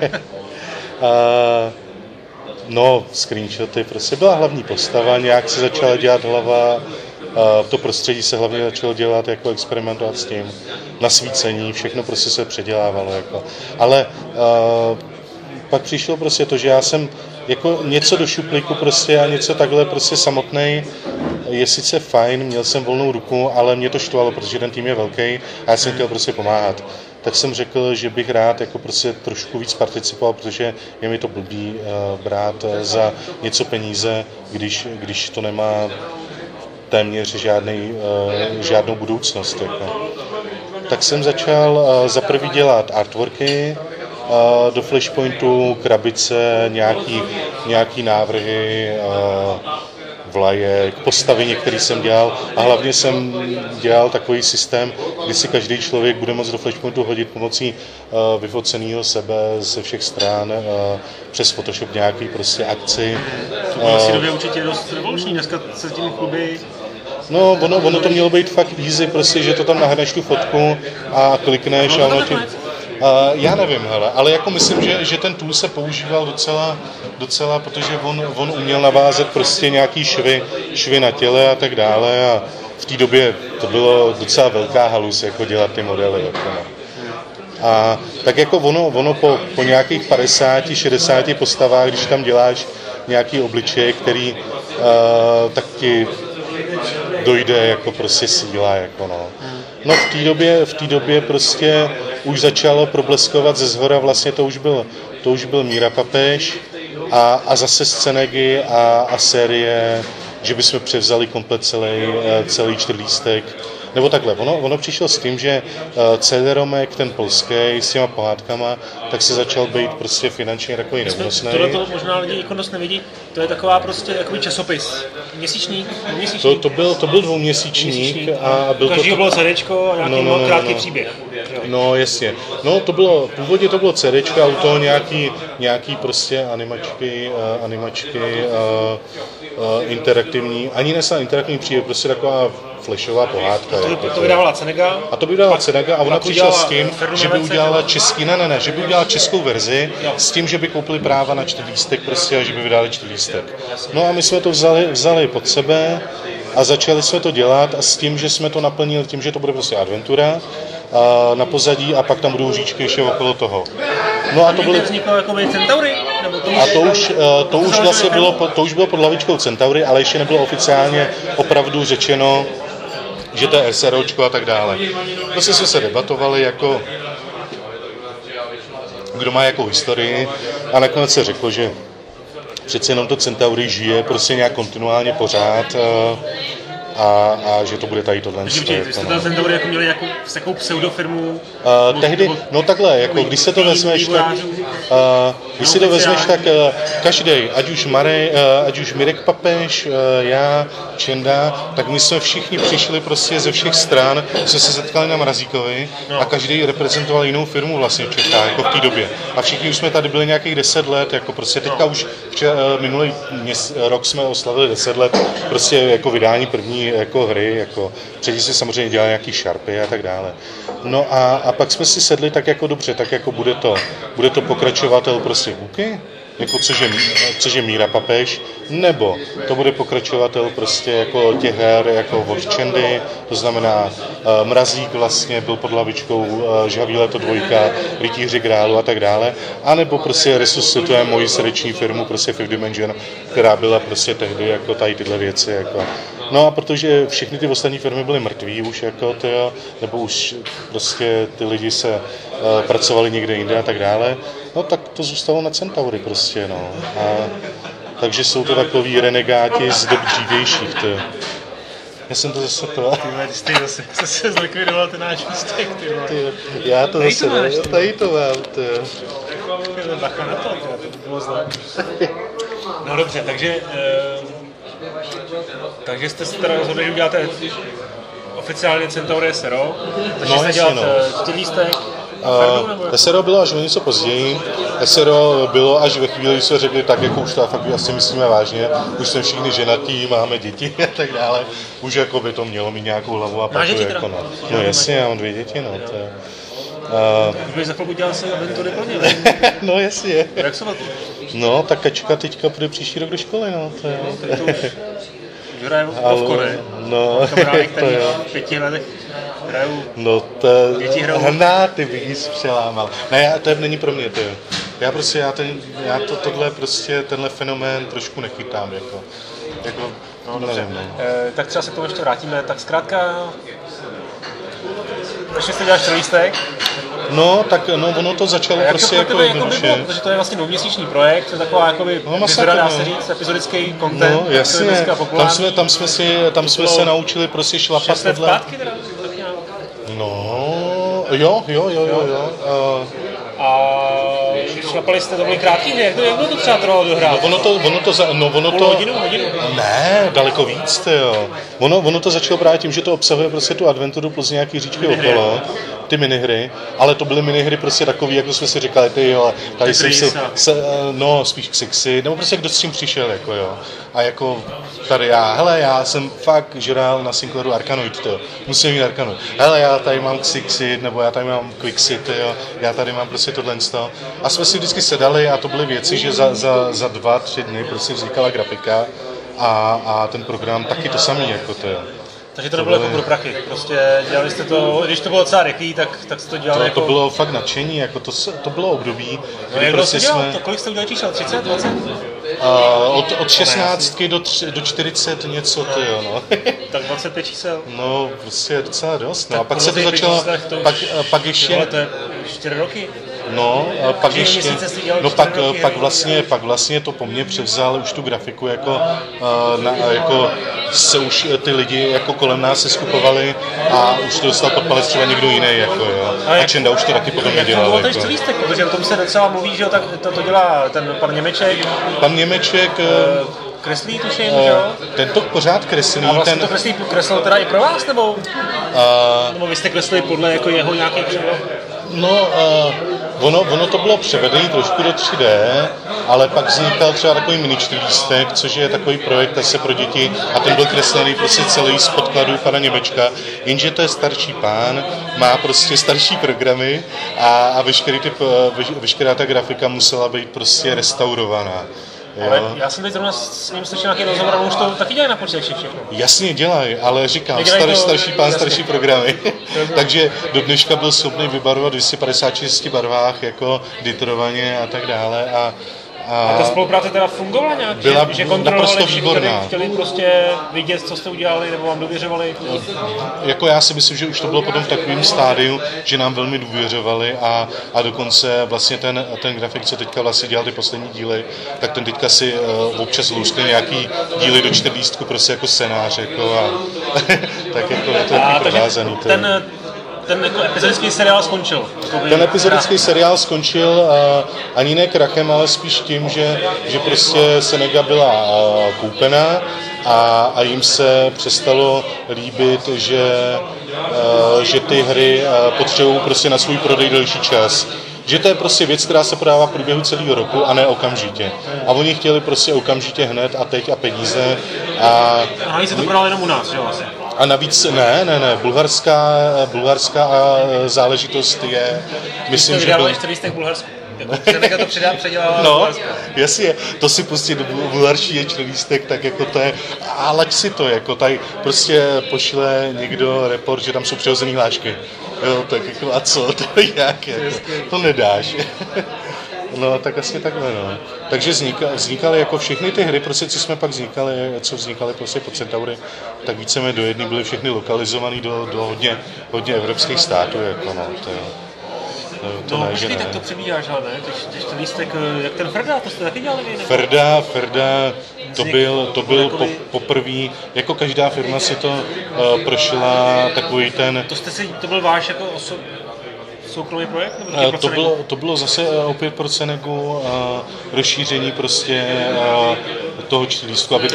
No, screenshoty, prostě byla hlavní postava, nějak se začala dělat hlava, to prostředí se hlavně začalo dělat, jako experimentovat s tím, nasvícení, všechno prostě se předělávalo, jako. Ale pak přišlo prostě to, že já jsem jako něco do šuplíku prostě a něco takhle prostě samotnej je sice fajn, měl jsem volnou ruku, ale mě to štvalo, protože ten tým je velký a já jsem chtěl prostě pomáhat. Tak jsem řekl, že bych rád jako prostě trošku víc participoval, protože je mi to blbý brát za něco peníze, když to nemá téměř žádnou budoucnost. Jako. tak jsem začal za prvý dělat artworky do Flashpointu, krabice, nějaký návrhy, vlajek, postavy některý jsem dělal a hlavně jsem dělal takový systém, kdy si každý člověk bude moct do Flashpointu hodit pomocí vyfoceného sebe ze všech stran přes Photoshop nějaký prostě akci. To asi době určitě dost revoluční, dneska se tím chlubí. No, ono to mělo být fakt easy, prostě, že to tam nahrneš tu fotku a klikneš a ono ti... Já nevím, hele, ale jako myslím, že ten tool se používal docela, protože on uměl navázat prostě nějaký švy na těle a tak dále a v té době to bylo docela velká halus, jako dělat ty modely. Jako no. A tak jako ono po nějakých 50-60 postavách, když tam děláš nějaký obličej, který tak ti dojde jako prostě síla, jako no. No v té době prostě už začalo probleskovat ze zhora, vlastně to už byl Míra Papež a zase scénegy a série, že bychom převzali komplet celý čtyřlístek. Nebo takhle, ono přišlo s tím, že CD-romek, ten polský, s těma pohádkama, tak se začal být prostě finančně takový neúnosný. Tohle to možná lidi jako dost nevidí, to je taková prostě takový časopis. Měsíčník. To byl dvouměsíčník a byl každý bylo CDčko a nějaký krátký příběh. Jo. No jasně. No původně to bylo CDčko a u toho nějaký prostě animačky interaktivní, ani nesla interaktivní příběh, prostě taková flashová pohádka. To vydávala Cenega. A to by udělala Cenega a ona přišla s tím, že by udělala že by udělala českou verzi s tím, že by koupili práva na čtyřlístek prostě a že by vydali čtyřlístek. No a my jsme to vzali pod sebe a začali jsme to dělat a s tím, že jsme to naplnili tím, že to bude prostě adventura na pozadí a pak tam budou říčky ještě okolo toho. No a to byly... vzniklo jako Centaury? A to už vlastně bylo pod hlavičkou Centaury, ale ještě nebylo oficiálně opravdu řečeno, že to je SROčko a tak dále. Prostě jsme se debatovali jako kdo má jakou historii a nakonec se řeklo, že přece jenom to Centaury žije prostě nějak kontinuálně pořád a že to bude tady tohle. Vy jste ten Centaury jako měli takovou pseudofirmu? Tehdy, no takhle, jako když se to vezmeš, tak když si to vezmeš, tak každý, ať už Mirek Papež, já, Čenda, tak my jsme všichni přišli prostě ze všech stran, jsme se setkali na Mrazíkovi a každý reprezentoval jinou firmu vlastně v Čechách, jako v té době. A všichni už jsme tady byli nějakých 10 let, jako prostě teďka už minulý rok jsme oslavili 10 let, prostě jako vydání první jako hry, jako předtím si samozřejmě dělali nějaký Sharpy a tak dále. No a pak jsme si sedli tak jako dobře, tak jako bude to pokračovatel prostě Buky, jako což je Míra Papež, nebo to bude pokračovatel prostě jako těch her jako od Čendy, to znamená Mrazík vlastně byl pod hlavičkou Žhavý léto 2, Rytíři Grálu a tak dále, anebo prostě resuscituje moji srdeční firmu, prostě Fifth Dimension, která byla prostě tehdy jako tady tyhle věci, jako. No a protože všechny ty ostatní firmy byly mrtví už, jako tyjo, nebo už prostě ty lidi se pracovali někde jinde a tak dále, no tak to zůstalo na Centaury prostě, no. Takže jsou to takový renegáti z dob dřívějších, tyjo. Já jsem to zase to. Ty zase zlikvidoval ten náš ústek, ty vole. Já to zase, tady to mám, tyjo. Bacha na to by bylo zlé. No dobře, takže jste se teda rozhodli, že uděláte oficiálně Centaury SRO, začali jste dělat čtyřlístek. SRO bylo až o něco později. SRO bylo až ve chvíli, kdy jsme řekli, tak jako už to fakt asi myslíme vážně, už jsme všichni ženatí, máme děti a tak dále, už jako by to mělo mít nějakou hlavu a pak jako no jasně, já mám 2 děti, no. Už bych za chvilku dělal se aventury plně. No jasně. Jak jsou velký? No, tak Kačka teďka půjde příští rok do školy, no. Už hraju Vovko, ne? No, kamarádi, který v 5 letech hrajou. No to hnáty bych jí přelámal. Ne, to není pro mě, to je. Já prostě, tohle prostě, tenhle fenomén trošku nechytám, jako no, nevím, no. Tak třeba se k tomu ještě vrátíme, tak zkrátka, ještě jste dělal čtyřlístek. No, tak ono to začalo prostě jako jednoduše. Protože to je vlastně dvouměsíční projekt, to je taková jakoby vizora, dá se říct, epizodický content. No, jasně, tam jsme se naučili prostě šlapat 6 let zpátky teda? No, Jo. A šlapali jste, to byly krátký hry, jak to třeba trvalo dohrát? Hodinu? Ne, daleko víc, jo. Ono to začalo právě tím, že to obsahuje prostě tu adventuru plus nějaký říčky okolo, ty minihry, ale to byly minihry prostě takový, jako jsme si říkali, ty jo, tady jsem si, spíš Xixi, nebo prostě kdo s tím přišel, jako jo. A jako tady já jsem fakt žral na Sinclairu Arkanoid, jo. Musím mít Arkanoid. Hele, já tady mám Xixi, nebo já tady mám Quixit, jo. Já tady mám prostě tohle. A jsme si vždycky sedali a to byly věci, že za 2-3 dny prostě vznikala grafika a ten program taky to samý, jako to jo. Takže to nebylo jako pro prachy, prostě dělali jste to, když to bylo docela rychlý, tak jste to dělali jako... To bylo fakt nadšení, jako to bylo období, kdy prostě jsme... Kolik jste udělali čísel, 30, 20? Od 16 do 40 něco, to jo, no. Tak 25 čísel? No, prostě je docela dost, no. A pak se to začalo, pak ještě... To je 4 roky? No, pak ještě, no pak vlastně to po mně převzal už tu grafiku, jako se už ty lidi jako kolem nás se skupovali a už to dostal pod palec třeba někdo jiný, jako jo. A Čenda už to taky potom nedělal. Jak to lístek, protože o tom se docela mluví, že tak to dělá ten pan Němeček. Pan Němeček... kreslí, tuším, že jo? Ten to pořád kreslí. A vlastně to kreslil teda i pro vás, nebo vy jste kreslili podle jako jeho nějakých převodů? No, ono to bylo převedené trošku do 3D, ale pak vznikal třeba takový miničtý lístek, což je takový projekt zase pro děti a ten byl kreslený prostě celý z podkladů pana Němečka, jenže to je starší pán, má prostě starší programy a veškerá ta grafika musela být prostě restaurovaná. Ale já jsem teď zrovna s ním slyšel nějaký rozhovor, a už to taky dělají na počítači všechno. Jasně dělají, ale říkám, starší pán, starší programy. Takže do dneška byl schopný vybarvovat 256 barvách, jako diterovaně a tak dále. A ta spolupráce teda fungovala nějak? Byla že naprosto výborná. Chtěli prostě vidět, co jste udělali, nebo vám důvěřovali? Jako já si myslím, že už to bylo potom v takovém stádiu, že nám velmi důvěřovali a dokonce vlastně ten grafik, co teďka vlastně dělal ty poslední díly, tak ten teďka si občas louskne nějaký díly do 4 lístku, prostě jako scénář, jako a tak jako je to takový provázaný. Ten jako epizodický seriál skončil. Ten epizodický seriál skončil ani ne krachem, ale spíš tím, že prostě Senega byla koupená a jim se přestalo líbit, že ty hry potřebují prostě na svůj prodej delší čas. Že to je prostě věc, která se prodává v průběhu celého roku a ne okamžitě. A oni chtěli prostě okamžitě hned a teď a peníze. A se to prodalo jenom u nás, že vlastně? A navíc ne, bulharská záležitost je, myslím, že byl... Jste lístek v Bulharsku. Senega to předělává no, jasně, to si pustí do bulharští lístek, tak jako to je, a laď si to, jako tady prostě pošle někdo report, že tam jsou přihozený hlášky. Jo, tak jako a co, to je jak, jako, to nedáš. No, tak asi takhle, no. Takže vznikaly jako všechny ty hry, prostě, co jsme pak vznikaly prostě pod Centaury, tak víceméně do jedné byly všechny lokalizované do hodně evropských států, jako no, to jo. No, počkej, tak to přebíjáš, ale ne? Když ten lístek, jak ten Ferda, to jste taky dělali vy? Ferda, to byl poprvý, jako každá firma si to prošla takový ten... To byl váš jako soukromý projekt? Nebo to bylo zase opět pro Senegu rozšíření prostě toho lístku, aby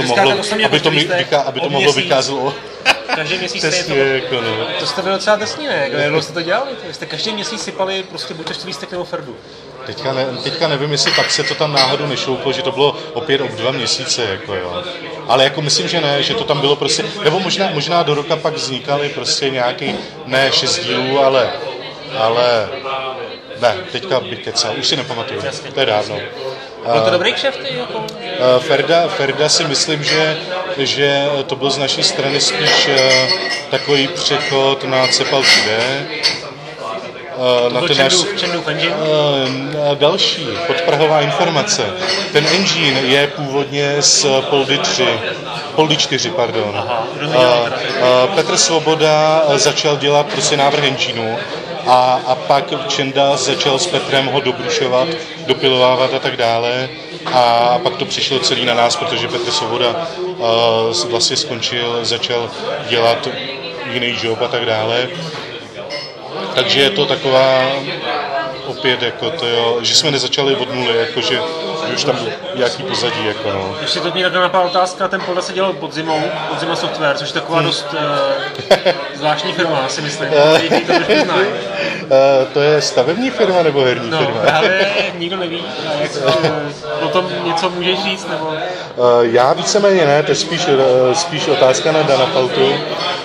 to mohlo vykázat. Každý měsíc jste jako, no. To jste byli docela desní, ne? Jak jste to dělali? Vy jste každý měsíc sypali prostě buď to lístek nebo Ferdu. Teďka nevím, jestli tak se to tam náhodou nešouplo, že to bylo opět 2 měsíce, jako jo. Ale jako myslím, že ne, že to tam bylo prostě, nebo možná do roka pak vznikaly prostě nějaký, ne 6 dílů, ale ne, teďka bych kecal, už si nepamatuju, to je dávno. Byl to dobrý kšeft? Jako... Ferda si myslím, že to byl z naší strany spíš takový přechod na Cepal 3D. Na ten náš další podprahová informace. Ten engine je původně z Poldy 4, pardon. Petr Svoboda začal dělat prostě návrh engineu a pak Čenda začal s Petrem ho dobrušovat, dopilovávat a tak dále. A pak to přišlo celý na nás, protože Petr Svoboda vlastně skončil, začal dělat jiný job a tak dále. Takže je to taková opět jako to jo, že jsme nezačali od nuly, jakože už tam byl nějaký pozadí, jako no. Ještě to mě napadla otázka, ten podle se dělal Podzima Software, což je taková dost zvláštní firma, si myslím, lidi to trošku znají. To je stavební firma nebo herní firma? No, právě nikdo neví, jak o tom něco můžeš říct, nebo... Já víceméně ne, to je spíš otázka na Dana Pautu.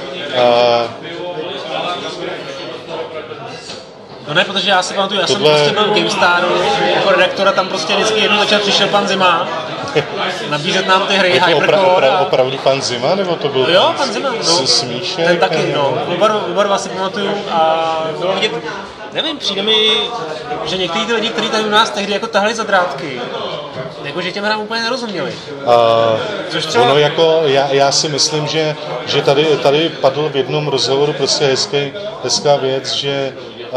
No ne, protože já si pamatuju, já jsem prostě byl v GameStaru jako redaktora, tam prostě vždycky jednou začal přišel pan Zima nabízet nám ty hry Hypercore. Opravdu pan Zima, nebo to byl jo, pan Zima, no, Smíšek? ten taky, no, oba dva si pamatuju a bylo vidět, nevím, přijde mi, že někteří ty lidi, kteří tady u nás tehdy jako tahli za drátky, jakože těm hrám úplně nerozuměli. Což třeba... Ono jako, já si myslím, že tady padl v jednom rozhovoru prostě hezká věc, že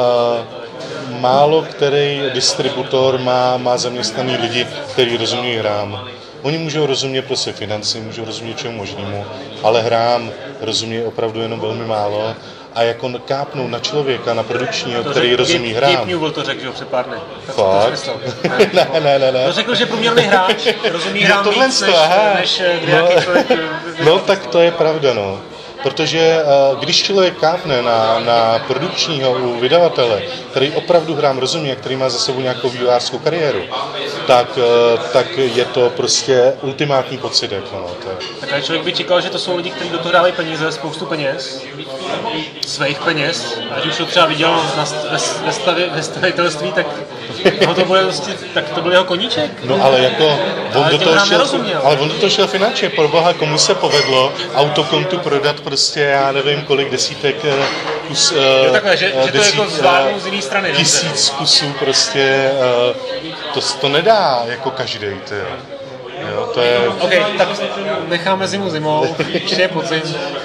málo který distributor má zaměstnaný lidi, kteří rozumí hrám. Oni můžou rozumět prostě financí, můžou rozumět čemu možnému, ale hrám rozumí opravdu jenom velmi málo. A jako kápnou na člověka, na produkčního, který rozumí hrám. Gabe Newell to řekl, před pár dny. Fakt? Ne. To řekl, že průměrný hráč rozumí hrám víc, než nějaký člověk. No tak to je pravda, no. Protože když člověk kápne na produkčního u vydavatele, který opravdu hrám rozumí a který má za sebou nějakou vývojářskou kariéru, tak je to prostě ultimátní pocit. Jako no, to je. Tak člověk by čekal, že to jsou lidi, kteří do toho dávají peníze, spoustu peněz, svých peněz, ať už to třeba viděl ve stavitelství, tak no to bude prostě, tak to byl jeho koníček. No ale jako on do toho šel finančně, pro boha, komu se povedlo autokontu prodat prostě, já nevím kolik desítek kus, takhle, že to jako zvládnou z jiné strany. 1000 kusů prostě, to nedá jako každej, jo, to je... OK, tak necháme zimu zimou, ještě je podzim.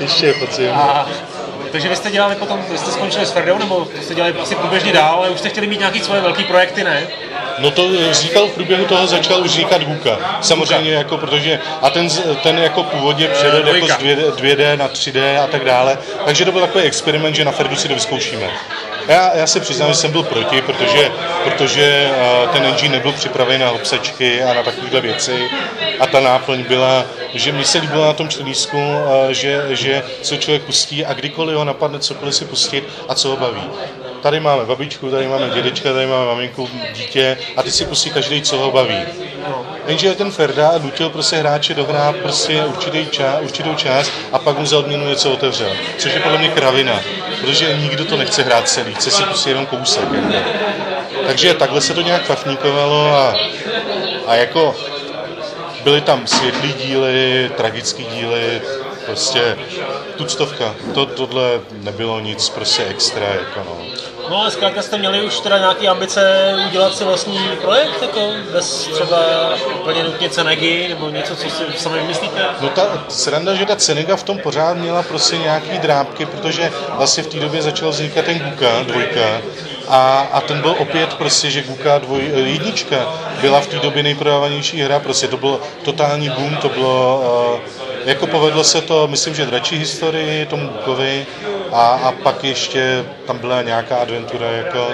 Takže vy jste dělali potom, vy jste skončili s Ferdou, nebo jste dělali asi průběžně dál, ale už jste chtěli mít nějaké svoje velké projekty, ne? No to vznikal v průběhu toho, začal už vznikat Guka. Samozřejmě jako, protože, a ten jako původně převedl jako z 2D na 3D a tak dále, takže to byl takový experiment, že na Ferdu si to vyzkoušíme. Já se přiznám, že jsem byl proti, protože ten engine nebyl připravený na hopsačky a na takovéhle věci a ta náplň byla, že mi se líbilo na tom čtelísku, že se člověk pustí a kdykoliv ho napadne cokoliv si pustit a co ho baví. Tady máme babičku, tady máme dědečka, tady máme maminku, dítě a ty si pustí každý, co ho baví. Jenže ten Ferda nutil prostě hráče dohrát prostě určitou část a pak mu za odměnu něco otevřel. Což je podle mě kravina, protože nikdo to nechce hrát celý, chce si prostě jenom kousek. Jako. Takže takhle se to nějak fafníkovalo a jako byly tam světlý díly, tragický díly, prostě tuctovka. Tohle nebylo nic prostě extra, jako no. No ale zkrátka jste měli už teda nějaké ambice udělat si vlastní projekt, jako bez třeba úplně nutně Cenegy, nebo něco, co si sami vymyslíte? No ta sranda, že ta Cenega v tom pořád měla prostě nějaký drápky, protože vlastně v té době začal vznikat ten Guka 2 a ten byl opět prostě, že Guka 1 byla v té době nejprodávanější hra, prostě to byl totální boom, to bylo, jako povedlo se to, myslím, že dračí historii tomu Gukovi a pak ještě tam byla nějaká adventura, jako,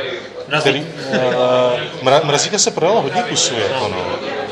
Mrazíka se prodalo hodně kusů, jako no.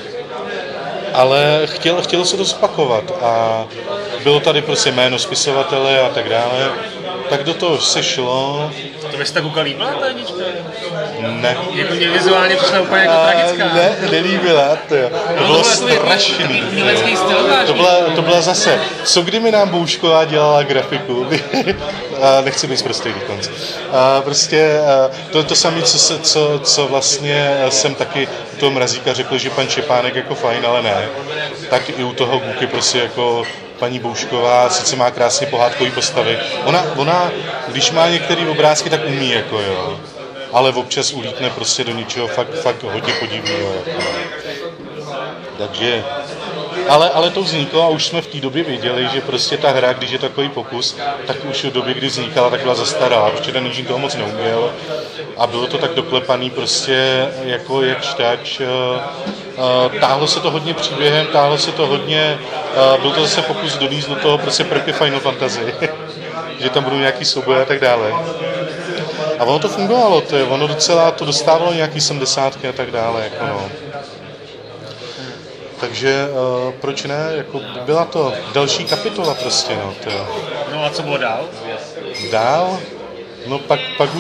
Ale chtělo se to zopakovat a bylo tady prostě jméno spisovatele a tak dále, tak do toho se šlo. To by se ta Guka líbila, ta jednička? Ne. Jako mě vizuálně přišla úplně jako tragická. Ne, nelíbila, to jo. To bylo strašný. Umělecký styl, to byla zase, co kdyby nám Boušková dělala grafiku? Nechci být prostý dokonce. Prostě to samé, co vlastně jsem taky u toho Mrazíka řekl, že pan Čepánek jako fajn, ale ne. Tak i u toho Guky prostě jako paní Boušková sice má krásně pohádkový postavy. Ona, když má některé obrázky, tak umí, jako jo. Ale občas ulítne prostě do něčeho fakt hodně podivného. Jako. Takže, ale to vzniklo a už jsme v té době věděli, že prostě ta hra, když je takový pokus, tak už v době, kdy vznikala, tak byla zastaralá, protože ten engine toho moc neuměl a bylo to tak doklepaný prostě jako jak čtač. Táhlo se to hodně příběhem, táhlo se to hodně, byl to zase pokus donést do toho prostě prvky Final Fantasy, že tam budou nějaký souboje a tak dále. A ono to fungovalo, ono docela to dostávalo nějaký 70 a tak dále, jako no. Takže proč ne, jako byla to další kapitola prostě, no. No a co bylo dál? Dál? No pak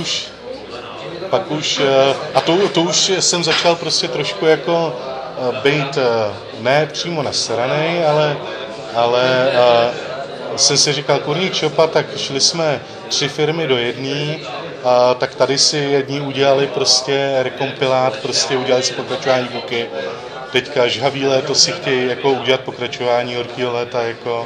už, a to už jsem začal prostě trošku jako být ne přímo nasranej, ale jsem si říkal, kurník šopa, tak šli jsme 3 firmy do jedné, tak tady si jedni udělali prostě rekompilát, prostě udělali si pokračování Buky. Teďka Žhavý léto si chtějí jako udělat pokračování Horkýho léta jako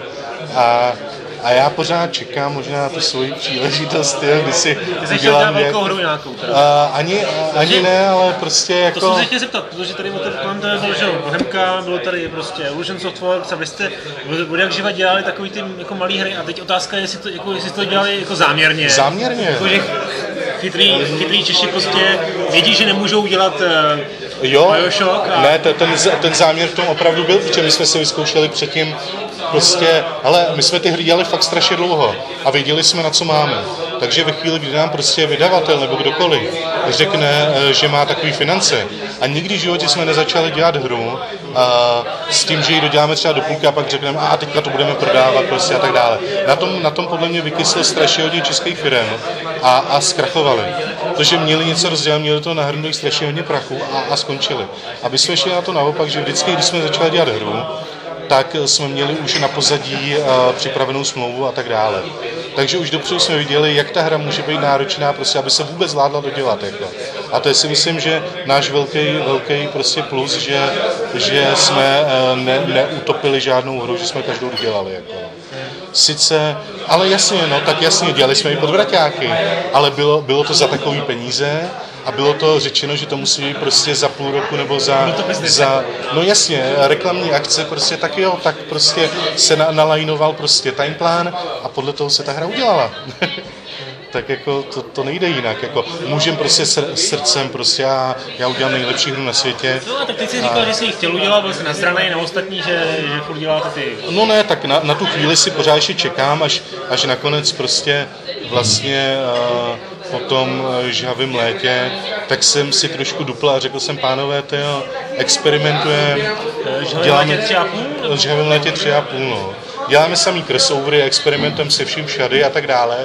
a já pořád čekám možná na tu svoji příležitost, kdy si udělám velkou hru nějakou teda. Ani ne, ale prostě jako... To jsem se chtěl zeptat, protože tady kolem toho byl, že Bohemka, bylo tady prostě Illusion Softworks a vy jste od jak živa dělali takový ty jako malý hry a teď otázka je, jestli to dělali jako záměrně. Záměrně. Jako, že chytrý Češi prostě vědí, že nemůžou dělat Bioshock. Ne, ten záměr v tom opravdu byl, protože my jsme si vyzkoušeli předtím prostě, ale my jsme ty hry dělali fakt strašně dlouho a věděli jsme, na co máme. Takže ve chvíli, kdy nám prostě vydavatel nebo kdokoliv řekne, že má takový finance a nikdy v životě jsme nezačali dělat hru s tím, že ji doděláme třeba do půlky a pak řekneme, a teďka to budeme prodávat prostě a tak dále. Na tom podle mě vykyslo strašně hodně českých firm a zkrachovali. Protože měli něco rozdělat, měli to nahrnout strašně hodně prachu a skončili. Aby jsme šli na to naopak, že vždycky, když jsme začali dělat hru, tak jsme měli už na pozadí připravenou smlouvu a tak dále. Takže už dopředu jsme viděli, jak ta hra může být náročná, prostě, aby se vůbec zvládla dodělat. Jako. A to je si myslím, že náš velký prostě plus, že jsme neutopili žádnou hru, že jsme každou dodělali. Jako. Sice, ale jasně, no tak jasně, dělali jsme i podvraťáky, ale bylo to za takový peníze a bylo to řečeno, že to musí být prostě za půl roku nebo za no jasně, reklamní akce, prostě tak jo, tak prostě se nalajnoval prostě timeplán a podle toho se ta hra udělala. Tak jako to nejde jinak, jako můžem prostě srdcem prostě já udělám nejlepší hru na světě. No a tak teď jsi říkal, že jsi ji chtěl udělat, byl jsi nasranej na ostatní, že furt děláte ty. No ne, tak na tu chvíli si pořád ještě čekám, až nakonec prostě vlastně po tom žhavém létě, tak jsem si trošku dupl a řekl jsem, pánové, experimentujeme, děláme žhavém létě 3,5, no. Děláme samý crossovery, experimentujeme se vším všady a tak dále.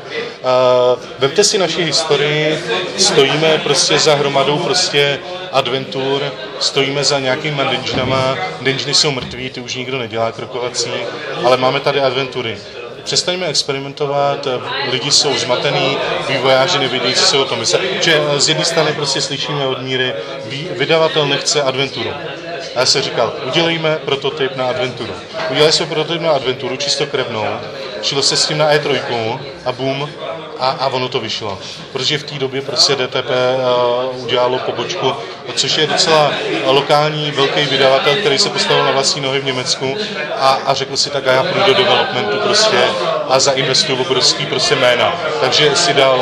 Vemte si naši historii, stojíme prostě za hromadou prostě adventur, stojíme za nějakýma dungeonama, dungeony jsou mrtví, ty už nikdo nedělá krokovací, ale máme tady adventury. Přestaňme experimentovat, lidi jsou zmatený, vývojáři nevědí, co se o tom myslí. Že z jedné strany prostě slyšíme od Míry, vydavatel nechce adventuru. A já jsem říkal, udělejme prototyp na adventuru. Udělali jsme prototyp na adventuru čistokrevnou, šlo se s tím na E3 a boom, a ono to vyšlo. Protože v té době prostě DTP udělalo pobočku, což je docela lokální velký vydavatel, který se postavil na vlastní nohy v Německu a řekl si tak, a já půjdu do developmentu prostě a zainvestuju obrovský prostě jména. Takže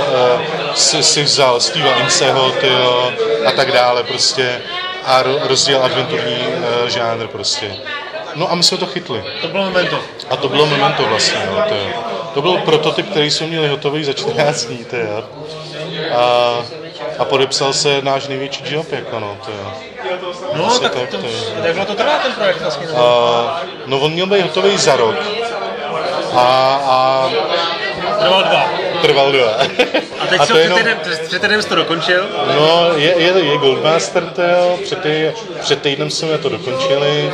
si vzal Steva Inceho a tak dále prostě a rozdělal adventurní žánr prostě. No a my jsme to chytli. To bylo Memento. A to bylo Memento vlastně, no, to byl prototyp, který jsme měli hotový za 14 dní, a podepsal se náš největší job, jako no, No, tak dlouho to trvá ten projekt vlastně? No, on měl být hotový za rok. Trval 2. A teď před týdnem jsi to dokončil? No, je Goldmaster, před týdnem jsme to dokončili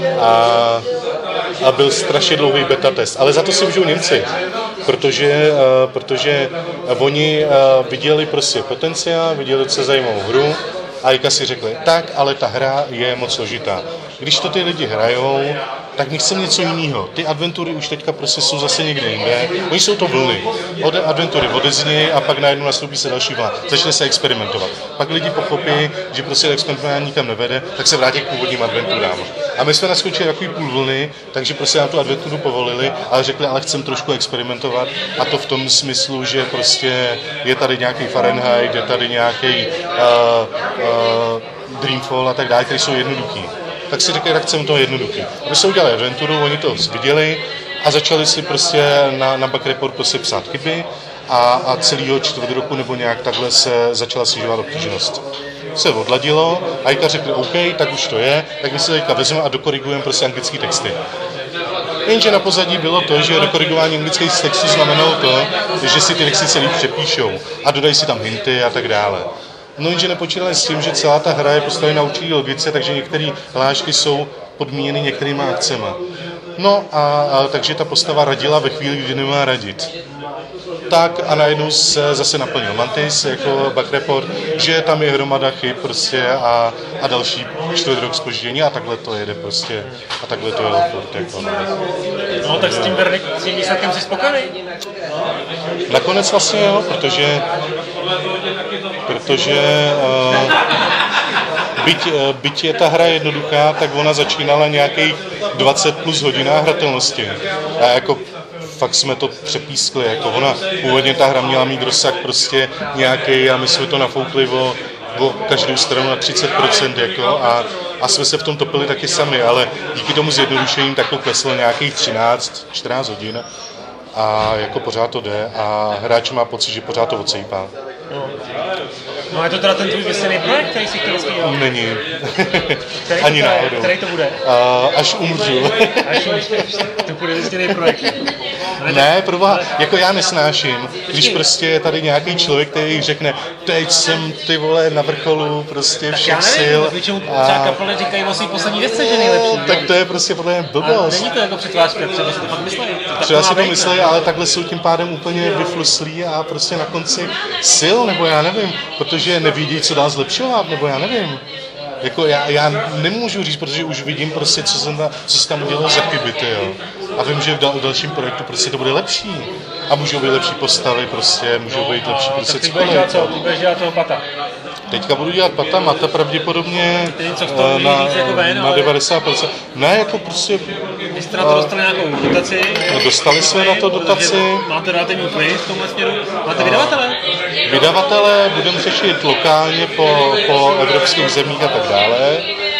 a byl strašně dlouhý beta test. Ale za to si můžou Němci, protože oni viděli prostě potenciál, viděli docela zajímavou hru a teďka si řekli, tak, ale ta hra je moc složitá. Když to ty lidi hrajou, tak my chceme něco jiného. Ty adventury už teďka prostě jsou zase někde jinde. Oni jsou to vlny. Adventury odeznějí a pak najednou nastoupí se další vlna. Začne se experimentovat. Pak lidi pochopí, že prostě experimentování nikam nevede, tak se vrátí k původním adventurám. A my jsme naskočili takový půl vlny, takže prostě nám tu adventuru povolili, ale řekli, ale chceme trošku experimentovat. A to v tom smyslu, že prostě je tady nějaký Fahrenheit, je tady nějaký Dreamfall a tak dále, které jsou jednoduchý. Tak si řekli, tak chceme to jednoduchý. Aby se udělali adventuru, oni to viděli a začali si prostě na bug report prostě psát chyby a celého čtvrt roku nebo nějak takhle se začala snižovat obtížnost. Se odladilo, Ajka řekl OK, tak už to je, tak my se teďka vezmeme a dokorigujeme prostě anglické texty. Jenže na pozadí bylo to, že dokorigování anglických textů znamenalo to, že si ty texty celý přepíšou a dodají si tam hinty a tak dále. No jenže nepočítali s tím, že celá ta hra je postavena na určitý logice, takže některé hlášky jsou podmíněny některýma akcema. No a takže ta postava radila ve chvíli, kdy nemá radit. Tak a najednou se zase naplnil Mantis jako bug report, že tam je hromada chyb prostě a další čtvrt rok zpoždění a takhle to jede prostě a takhle to jelo furt jako. No tak s tím výsledkem jsi spokojený? Nakonec vlastně jo, protože byť je ta hra jednoduchá, tak ona začínala nějakých 20 plus hodinách hratelnosti. A jako fakt jsme to přepískli, jako ona původně ta hra měla mít rozsah prostě nějaký a my jsme to nafoukli o každou stranu na 30% jako a jsme se v tom topili taky sami, ale díky tomu zjednodušením tak to kleslo nějakých 13-14 hodin a jako pořád to jde a hráč má pocit, že pořád to odsejpá. No a je to teda ten tvůj vysněný projekt, který si chtěl zpívat? Není. Ani náhodou. Který to bude? Až umřu. To bude vysněný projekt. Ne, proboha, jako já nesnáším, když prostě je tady nějaký člověk, který řekne, teď jsem ty vole na vrcholu prostě všech sil. Tak třeba kapely říkají o svý poslední desce, že nejlepší. Tak to je prostě podle mě blbost. Není to jako přetvářka, třeba si to fakt myslí. Třeba si to myslí, ale takhle jsou tím pádem úplně vyfluslí a prostě na konci sil, nebo já nevím, protože nevidí, co dá zlepšovat, nebo já nevím. Jako já nemůžu říct, protože už vidím prostě, co se tam udělalo za chyby, jo. A vím, že v dalším projektu prostě to bude lepší. A můžou být lepší postavy, prostě, můžou být lepší prostě cokoliv. Ty budeš dělat toho Pata. Teďka budu dělat Pata, Mata pravděpodobně na 90%. Ne, jako prostě... Vy jste na to dostali nějakou dotaci? Dostali jsme na to dotaci. Máte relativní plyn v tomhle směru? Máte vydavatele? Vydavatele budeme řešit lokálně po evropských zemích a tak dále.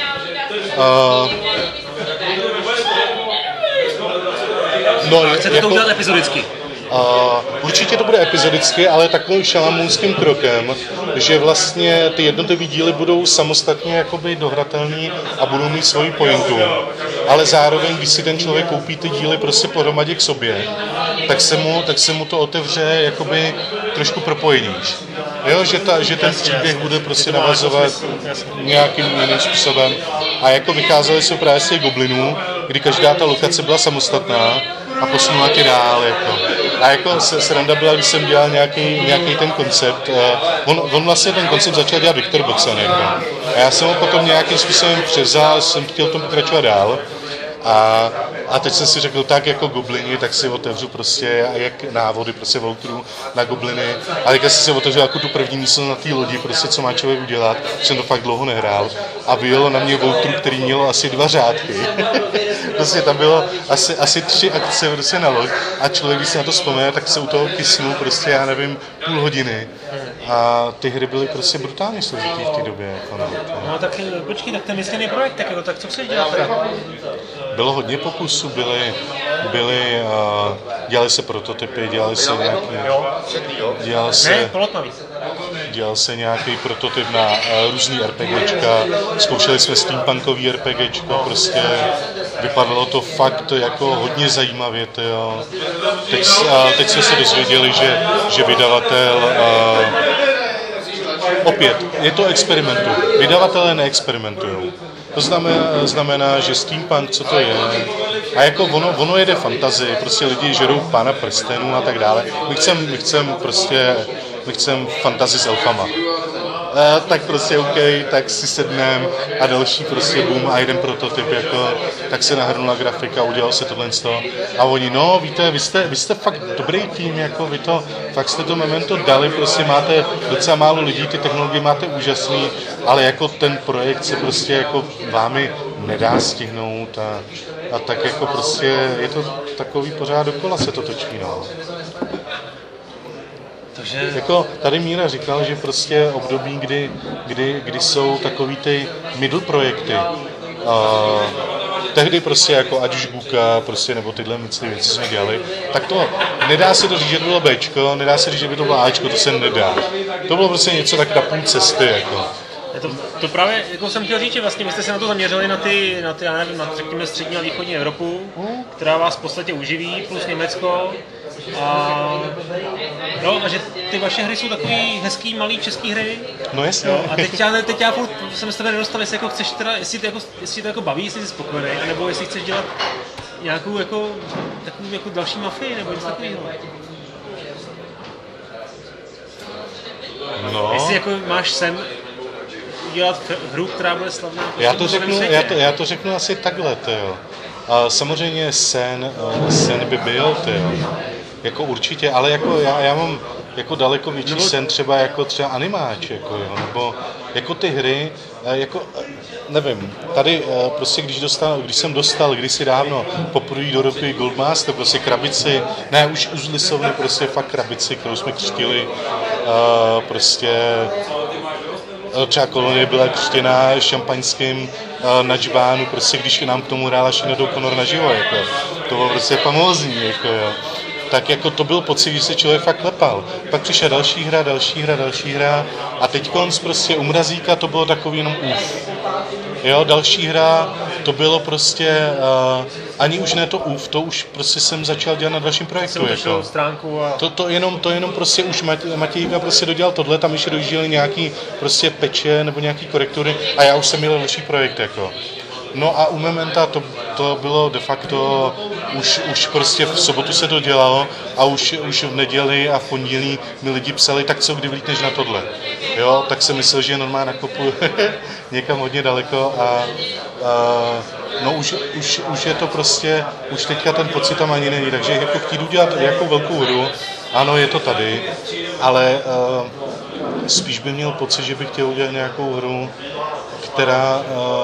Chcete to udělat epizodicky? Určitě to bude epizodicky, ale takovým šalamounským krokem, že vlastně ty jednotlivé díly budou samostatně jakoby dohratelný a budou mít svoji pointu. Ale zároveň, když si ten člověk koupí ty díly prostě pohromadě k sobě, tak se mu to otevře jakoby trošku propojenější. Jo, že ten příběh bude prostě navazovat nějakým jiným způsobem. A jako vycházeli jsou právě z těch goblinů, kdy každá ta lokace byla samostatná a posunula tě dál. Jako. A jako sranda byla, když jsem dělal nějaký ten koncept. On vlastně ten koncept začal dělat Viktor Boxen. Jako. A já jsem ho potom nějakým způsobem převzal, jsem chtěl tomu pokračovat dál. A teď jsem si řekl, tak jako goblini, tak si otevřu prostě jak návody, prostě walkthrough na gobliny. A teďka jsem si otevřel jako tu první místo na té lodi, prostě co má člověk udělat, jsem to fakt dlouho nehrál. A vyjelo na mě walkthrough, který mělo asi 2 řádky. Prostě tam bylo asi 3 akce prostě na loď a člověk, když si na to vzpomene, tak se u toho kysnul prostě, já nevím, půl hodiny. A ty hry byly prostě brutálně složitý v té době. Jako no tak počkej, tak ten vysněný projekt, tak co chceš dělat teda? Bylo hodně pokusů, dělali se prototypy, dělali se nějaký prototyp na různý RPGčka, zkoušeli jsme steampunkový RPGčko, prostě vypadalo to fakt jako hodně zajímavě, jo. Teď jsme se dozvěděli, že vydavatel opět, je to experimentu. Vydavatelé neexperimentují. To znamená, že steampunk, co to je, a jako ono jede fantazii, prostě lidi žerou Pána prstenů a tak dále. My chcem fantazii s elfama. Tak prostě OK, tak si sednem a další prostě boom a jeden prototyp, jako, tak se nahrnula grafika, udělal se tohle z toho. A oni, no víte, vy jste fakt dobrý tým, jako fakt jste to memento dali, prostě máte docela málo lidí, ty technologie máte úžasný, ale jako ten projekt se prostě jako vámi nedá stihnout a tak jako prostě je to takový pořád dokola se to točí, no. Takže... Jako tady Míra říkal, že prostě období, kdy jsou takový ty middle projekty, tehdy prostě jako ať už Buka, prostě nebo tyhle věci jsme dělali, tak to nedá se to říct, že to bylo Bčko, nedá se říct, že by to bylo Ačko, to se nedá. To bylo prostě něco tak na půl cesty, jako. To právě, jako jsem chtěl říct, že vlastně vy jste se na to zaměřili na ty já nevím, na řekněme střední a východní Evropu, která vás v podstatě uživí, plus Německo. A že ty vaše hry jsou takový hezký, malý český hry. No jasně. A teď já furt jsem z tebe nedostal, jestli jako chceš teda, jestli to jako baví, jestli jsi spokojený, anebo jestli chceš dělat nějakou jako, takovou jako další mafii, nebo něco takového. No. Jestli jako máš sen dělat hru, která bude slavná. Já to řeknu asi takhle, tyjo. Samozřejmě sen by byl, tyjo. Jako určitě, ale jako já mám jako daleko větší sen třeba animáč, jako jo, nebo jako ty hry, jako nevím, tady prostě když jsem dostal kdysi dávno poprvé do ruky Goldmaster, prostě krabici, ne už z lisovny, prostě fakt krabici, kterou jsme křtili, prostě třeba kolonie byla křtěná šampaňským na džbánu, prostě když nám k tomu hrála Sinead O'Connor naživo, jako. To bylo prostě famózní, jako jo. Tak jako to byl pocit, že se člověk fakt klepal. Pak přišla další hra a teď konc prostě u Mrazíka to bylo takový jenom Jo, další hra, to bylo prostě, ani už ne to to už prostě jsem začal dělat na dalším projektu. Jako. Stránku a... To jenom prostě už Matějka prostě dodělal tohle, tam ještě dojížděli nějaký prostě peče nebo nějaký korektury a já už jsem měl další projekt, jako. No a u Mementa to bylo de facto, už prostě v sobotu se to dělalo a už v neděli a v pondělí mi lidi psali, tak co, kdy vlítneš na tohle. Jo, tak jsem myslel, že normálně nakopu někam hodně daleko a no už je to prostě, už teďka ten pocit tam ani není, takže jako chtít udělat nějakou velkou hru, ano, je to tady, ale spíš bych měl pocit, že bych chtěl udělat nějakou hru, která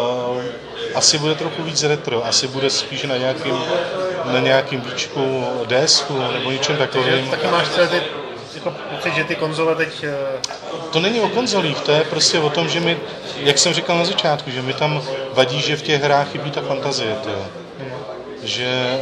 asi bude trochu víc retro, asi bude spíš na nějakým víčku DSku nebo něčem takovým. Taky máš celé ty jako pocit, že ty konzole teď... To není o konzolích, to je prostě o tom, že mi, jak jsem říkal na začátku, že mi tam vadí, že v těch hrách chybí ta fantazie, že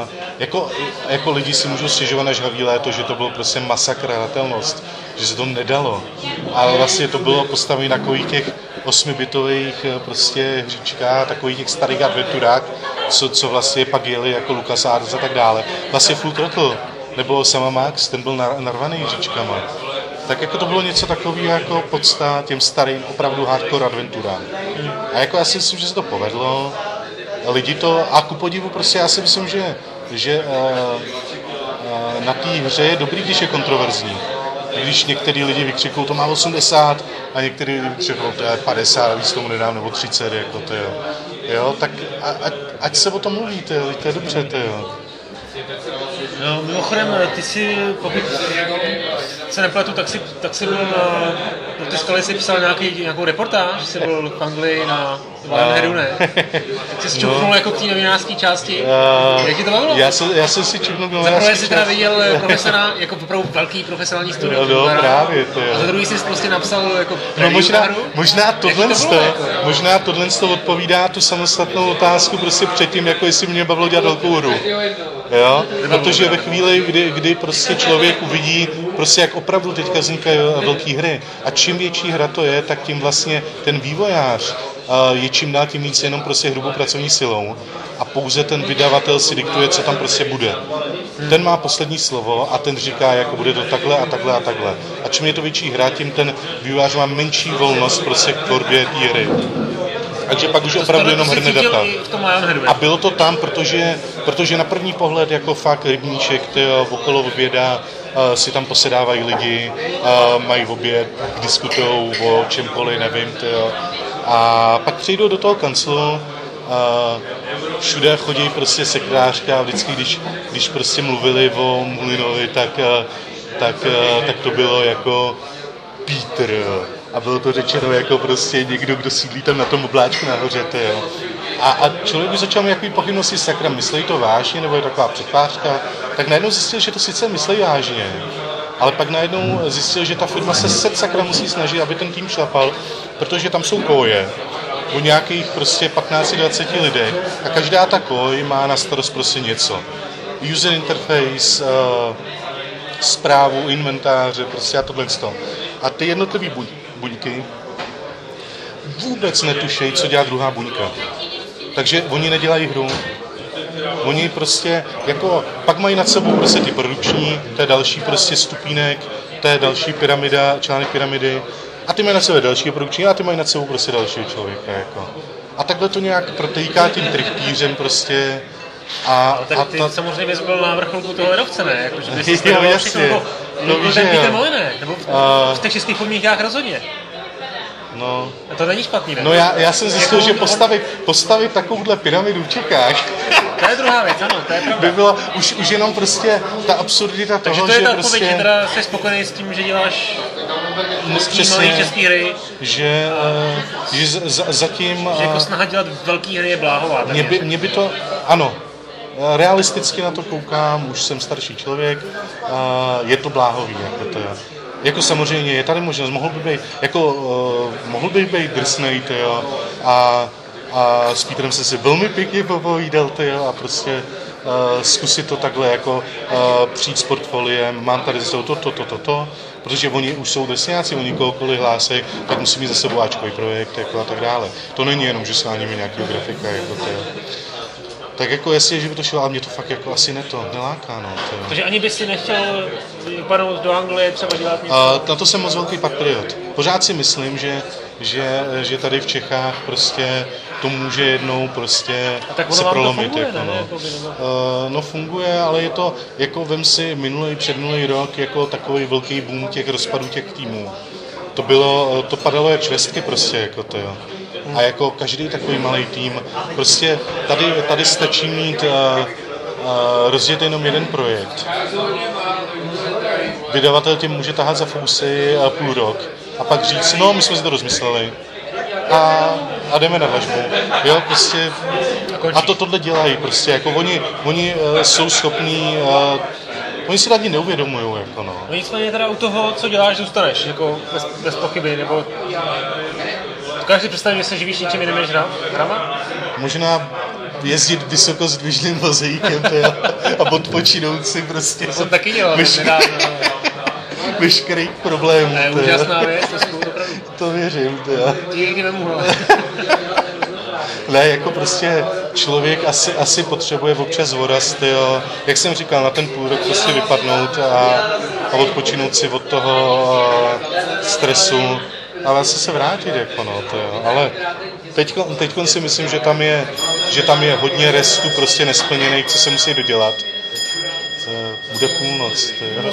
jako lidi si můžou stěžovat na Žhavý léto, že to bylo prostě masakr hratelnost, že se to nedalo, ale vlastně to bylo postavené na takových těch 8-bitových prostě hříčkách, takových těch starých adventurách, co vlastně pak jeli jako LucasArts a tak dále. Vlastně Full Throttle nebo sama Max, ten byl narvaný hříčkama. Tak jako to bylo něco takového jako podsta těm starým opravdu hardcore adventurám. A jako já si myslím, že se to povedlo. Lidi to, a ku podivu prostě já si myslím, že na té hře je dobrý, když je kontroverzní. Když některý lidi vykřikují, to má 80 a některý lidi vykřikují, to je 50 a víc tomu nedám, nebo 30, jako to jo, tak ať se o tom mluví, to je dobře, to jo. No, mimochodem, ty si, pokud se nepletu, tak si byl na ty skaly si psal nějakou reportáž, jsi byl v Anglii na Lionheadu, ne? Tak jsi čuchnul jako k té novinářské části. Jak ti to bavilo? Já jsem si čuchnul k novinářské části. Za jsi teda viděl jako opravdu velký profesionální studio. No, právě, to jo. A za druhý jsi prostě napsal jako možná tohle odpovídá tu samostatnou otázku prostě předtím, jako jestli mě bavilo dělat velkou hru. Jo? Protože ve chvíli, kdy prostě člověk uvidí, prostě jak opravdu teďka vznikají velké hry a čím větší hra to je, tak tím vlastně ten vývojář je čím dál tím víc jenom prostě hrubou pracovní silou a pouze ten vydavatel si diktuje, co tam prostě bude. Ten má poslední slovo a ten říká, jako bude to takhle a takhle a takhle. A čím je to větší hra, tím ten vývojář má menší volnost prostě k tvorbě té hry. Takže pak už opravdu jenom hrne data. A bylo to tam, protože na první pohled jako fakt rybníček, okolo oběda si tam posedávají lidi, mají oběd, diskutujou o čemkoliv, nevím, a pak přijdou do toho kanclu, všude chodí prostě sekretářka a vždycky, když prostě mluvili o Mulinovi, tak to bylo jako Peter. A bylo to řečeno jako prostě někdo, kdo sídlí tam na tom obláčku nahoře, A člověk by začal mít jaký pochybnosti, sakra, myslí to vážně, nebo je taková předpářka, tak najednou zjistil, že to sice myslí vážně, ale pak najednou zjistil, že ta firma se sakra musí snažit, aby ten tým šlapal, protože tam jsou koje. o nějakých prostě 15-20 lidech a každá ta koj má na starost prostě něco. User interface, správu, inventáře, prostě a tohle. A ty jednotlivý buňky vůbec netušejí, co dělá druhá buňka. Takže oni nedělají hru. Oni prostě, jako, pak mají nad sebou prostě ty produkční, to je další prostě stupínek, to je další pyramida, článek pyramidy, a ty mají nad sebou další produkční, a ty mají nad sebou prostě dalšího člověka, jako. A takhle to nějak protejká tím trichtýřem prostě. Ale tak ty samozřejmě jsi byl na vrcholku toho ledovce, ne? Jako, že bys si stěhoval všechno, nebo ten Peter Moliné, nebo v těch českých podmínkách rozhodně. No. A to není špatný, ne? No já jsem zjistil, že postavit takovouhle pyramidu v Čechách, to je druhá věc, ano, to je pravda. by bylo už jenom prostě ta absurdita toho, že Takže to je ta prostě... odpověď, že teda jsi spokojený s tím, že děláš malý český hry. Že zatím... Že jako snaha dělat velký hry je bláhová. Mě by to... Ano. Realisticky na to koukám, už jsem starší člověk, je to bláhový, jako to je. Jako samozřejmě je tady možnost, mohl by být drsnej, jo, a s Petrem jsem si velmi pěkně popovídal, jo, a prostě zkusit to takhle, jako přijít s portfoliem, mám tady za sebou to, protože oni už jsou drsňáci, oni kohokoliv hlásí, tak musí mít za sebou áčkový projekt, jako a tak dále. To není jenom, že scháníme nějakého grafika, jako to je. Tak jako jestli, že by to šlo, ale mě to fakt jako asi neláká, no. Takže ani by si nechtěl vypadnout do Anglie, třeba dělat něco? Na to jsem moc velký patriot. Pořád si myslím, že tady v Čechách prostě to může jednou prostě se prolomit. Funguje, jako, ne? No funguje, ale je to, jako vem si předminulý rok jako takový velký boom těch rozpadů těch týmů. To padalo jak čvestky prostě, jako to jo. A jako každý takový malý tým, prostě tady stačí mít rozjet jenom jeden projekt. Vydavatel tím může tahat za fousy půl rok a pak říct, no my jsme si to rozmysleli a jdeme na dlažbu. Jo, prostě, a tohle dělají prostě, jako oni jsou schopní, oni si tady neuvědomujou, jako no. No nicméně teda u toho, co děláš, zůstaneš, jako bez pochyby, nebo... Dokážeš si představit, že se živíš něčím jiným než hrama? Možná jezdit vysoko zdvižným vozíkem a odpočinout si prostě. To jsem taky dělal nedávno. Veškerých problémů. To je úžasná věc, to je opravdu. To věřím, Ty nikdy nemohl. Ne, jako prostě člověk asi potřebuje občas voraz, jak jsem říkal, na ten půl rok prostě vypadnout a odpočinout si od toho stresu. A vlastně se vrátit, jako no, ale teďkon si myslím, že tam je hodně restů prostě nesplněných, co se musí dodělat. Bude půlnoc,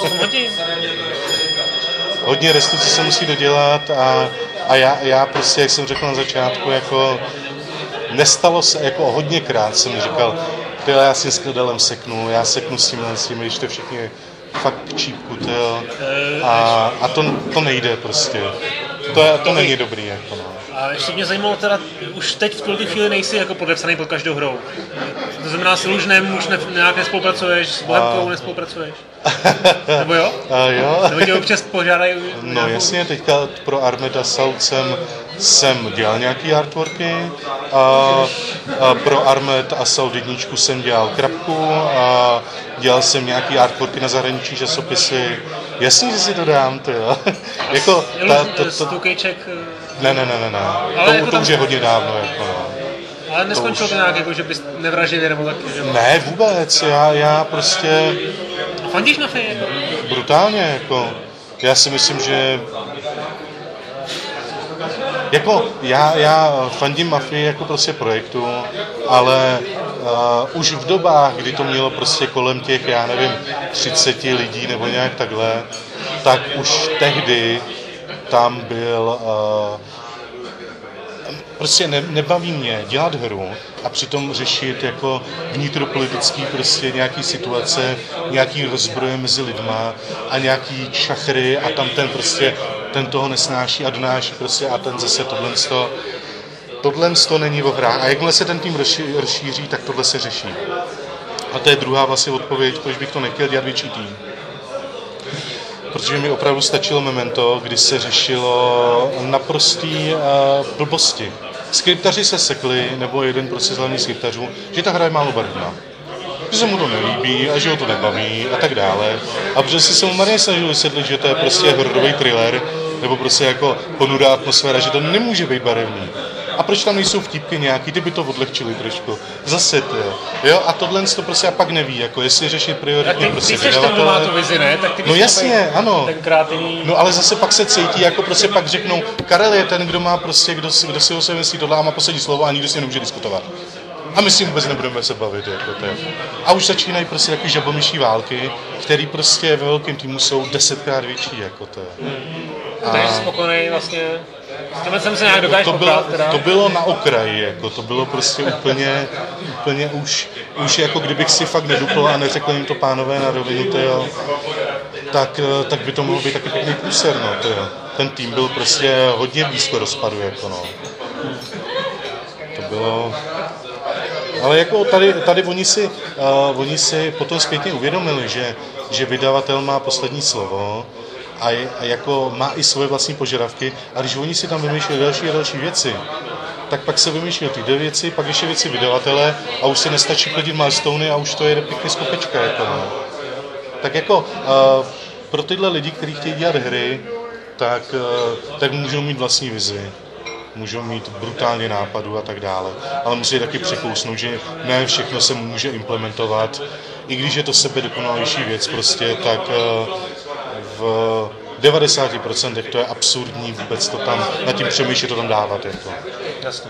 hodně restů, co se musí dodělat a já prostě, jak jsem řekl na začátku, jako nestalo se, jako hodněkrát jsem říkal, já si s Kledelem seknu, já seknu s tím, když to všichni fakt čípku, a to nejde prostě. To není dobrý, jako no. A ještě mě zajímalo teda, už teď v tuhle chvíli nejsi jako podepsaný pod každou hrou. To znamená, s Lužnem už nějak nespolupracuješ, s Bohemkou nespolupracuješ? Nebo jo? Jo. Nebo tě občas požádají? No jasně, teďka pro Armed Assault jsem dělal nějaký artworky a pro Armed Assault 1 jsem dělal krabku a dělal jsem nějaký artworky na zahraniční časopisy. Jasně, že si to dám, to jo. Jako Stukejček... Ne. To už je hodně dávno, jako no. Ale neskončilo to nějak, jako, že bys nevraživě nebo taky, že? Ne, vůbec, já prostě... Fandíš na Fii, jako? Brutálně, jako. Já si myslím, že... Jako, já fandím Mafii jako prostě projektu, ale už v dobách, kdy to mělo prostě kolem těch, já nevím, 30 lidí nebo nějak takhle, tak už tehdy tam byl... Prostě nebaví mě dělat hru a přitom řešit jako vnitropolitický prostě nějaký situace, nějaký rozbroje mezi lidma a nějaký čachry a tam ten toho nesnáší a donáší prostě a ten zase tohle není o hrách. A jakmile se ten tým rozšíří, tak tohle se řeší. A to je druhá vlastně odpověď, proč bych to nechtěl dělat větší tým. Protože mi opravdu stačilo memento, kdy se řešilo naprostý blbosti. skriptaři se sekli, nebo jeden prostě z hlavních skriptařů, že ta hra je málo barevná. Že se mu to nelíbí a že ho to nebaví a tak dále. A protože si se mu marně snažil vysvětlit, že to je prostě hororový thriller, nebo prostě jako ponurá atmosféra, že to nemůže být barevný. A proč tam nejsou vtipky nějaký, ty by to odlehčili trošku. Zase ty, jo, a tohle to prostě a pak neví, jako jestli řeší prioritně prostě vydavatele. Má tu vizi, ne? Tak ty no jasně, ano. Tenkrátý... No ale zase pak se cítí, jako prostě pak řeknou, Karel je ten, kdo má prostě, kdo si o sebe myslí tohle a má poslední slovo a nikdo si nemůže diskutovat. A my si vůbec nebudeme se bavit, jako to je. A už začínají prostě takový žabomyší války, které prostě ve velkém týmu jsou 10krát větší, jako to je. Takže spokojený vlastně, s tím jsem se nějak dokážeš pokrát, teda. To bylo na okraji, jako to bylo prostě úplně už jako kdybych si fakt nedupl a neřekl jim to pánové na rovinu, tyjo, tak by to mohlo být taky pěkný průser, no, tyjo. Ten tým byl prostě hodně blízko rozpadu, jako no. To bylo... Ale jako tady oni si potom zpětně uvědomili, že vydavatel má poslední slovo a jako má i svoje vlastní požadavky a když oni si tam vymýšleli další a další věci, tak pak se vymýšlí ty dvě věci, pak ještě věci vydavatele a už se nestačí plnit milestony a už to jede pěkně z kopečka. Jako no. Tak jako pro tyhle lidi, kteří chtějí dělat hry, tak můžou mít vlastní vizi. Můžou mít brutálně nápadů a tak dále, ale musí taky překousnout, že ne všechno se může implementovat. I když je to sebedokonalejší věc prostě, tak v 90% to je absurdní vůbec to tam, nad tím přemýšlet to tam dávat. Jako. Jasně.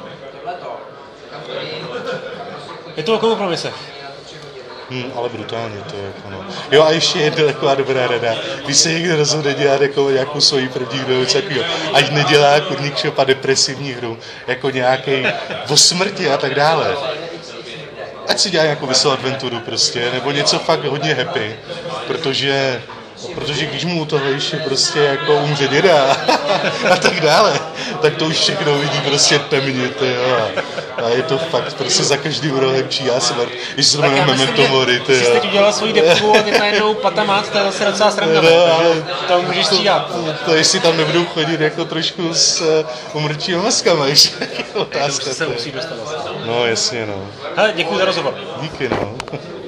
Je to o kompromisech. Ale brutálně to je jako no. Jo a ještě jedna taková dobrá rada, když se někdo rozhodne dělat jako nějakou svoji první hru, ať nedělá kurník šopa depresivní hru, jako nějaký o smrti a tak dále. Ať si dělá nějakou veselou adventuru prostě, nebo něco fakt hodně happy, protože když mu toho ještě prostě jako umře děda a tak dále, tak to už všechno vidí prostě temně, tyjo. A je to fakt prostě za každým rohem číhá smrt, když se jmenuje Memento Mori, tyjo. Jsi teď udělala svoji depku a ty najednou patamác, to je zase docela sranda, takže to můžeš stříhat. To jestli tam nebudou chodit jako trošku s umrčíma maskama, ještě je otázka. To se musí dostat. No jasně, no. Hele, děkuji za rozhovor. Díky, no.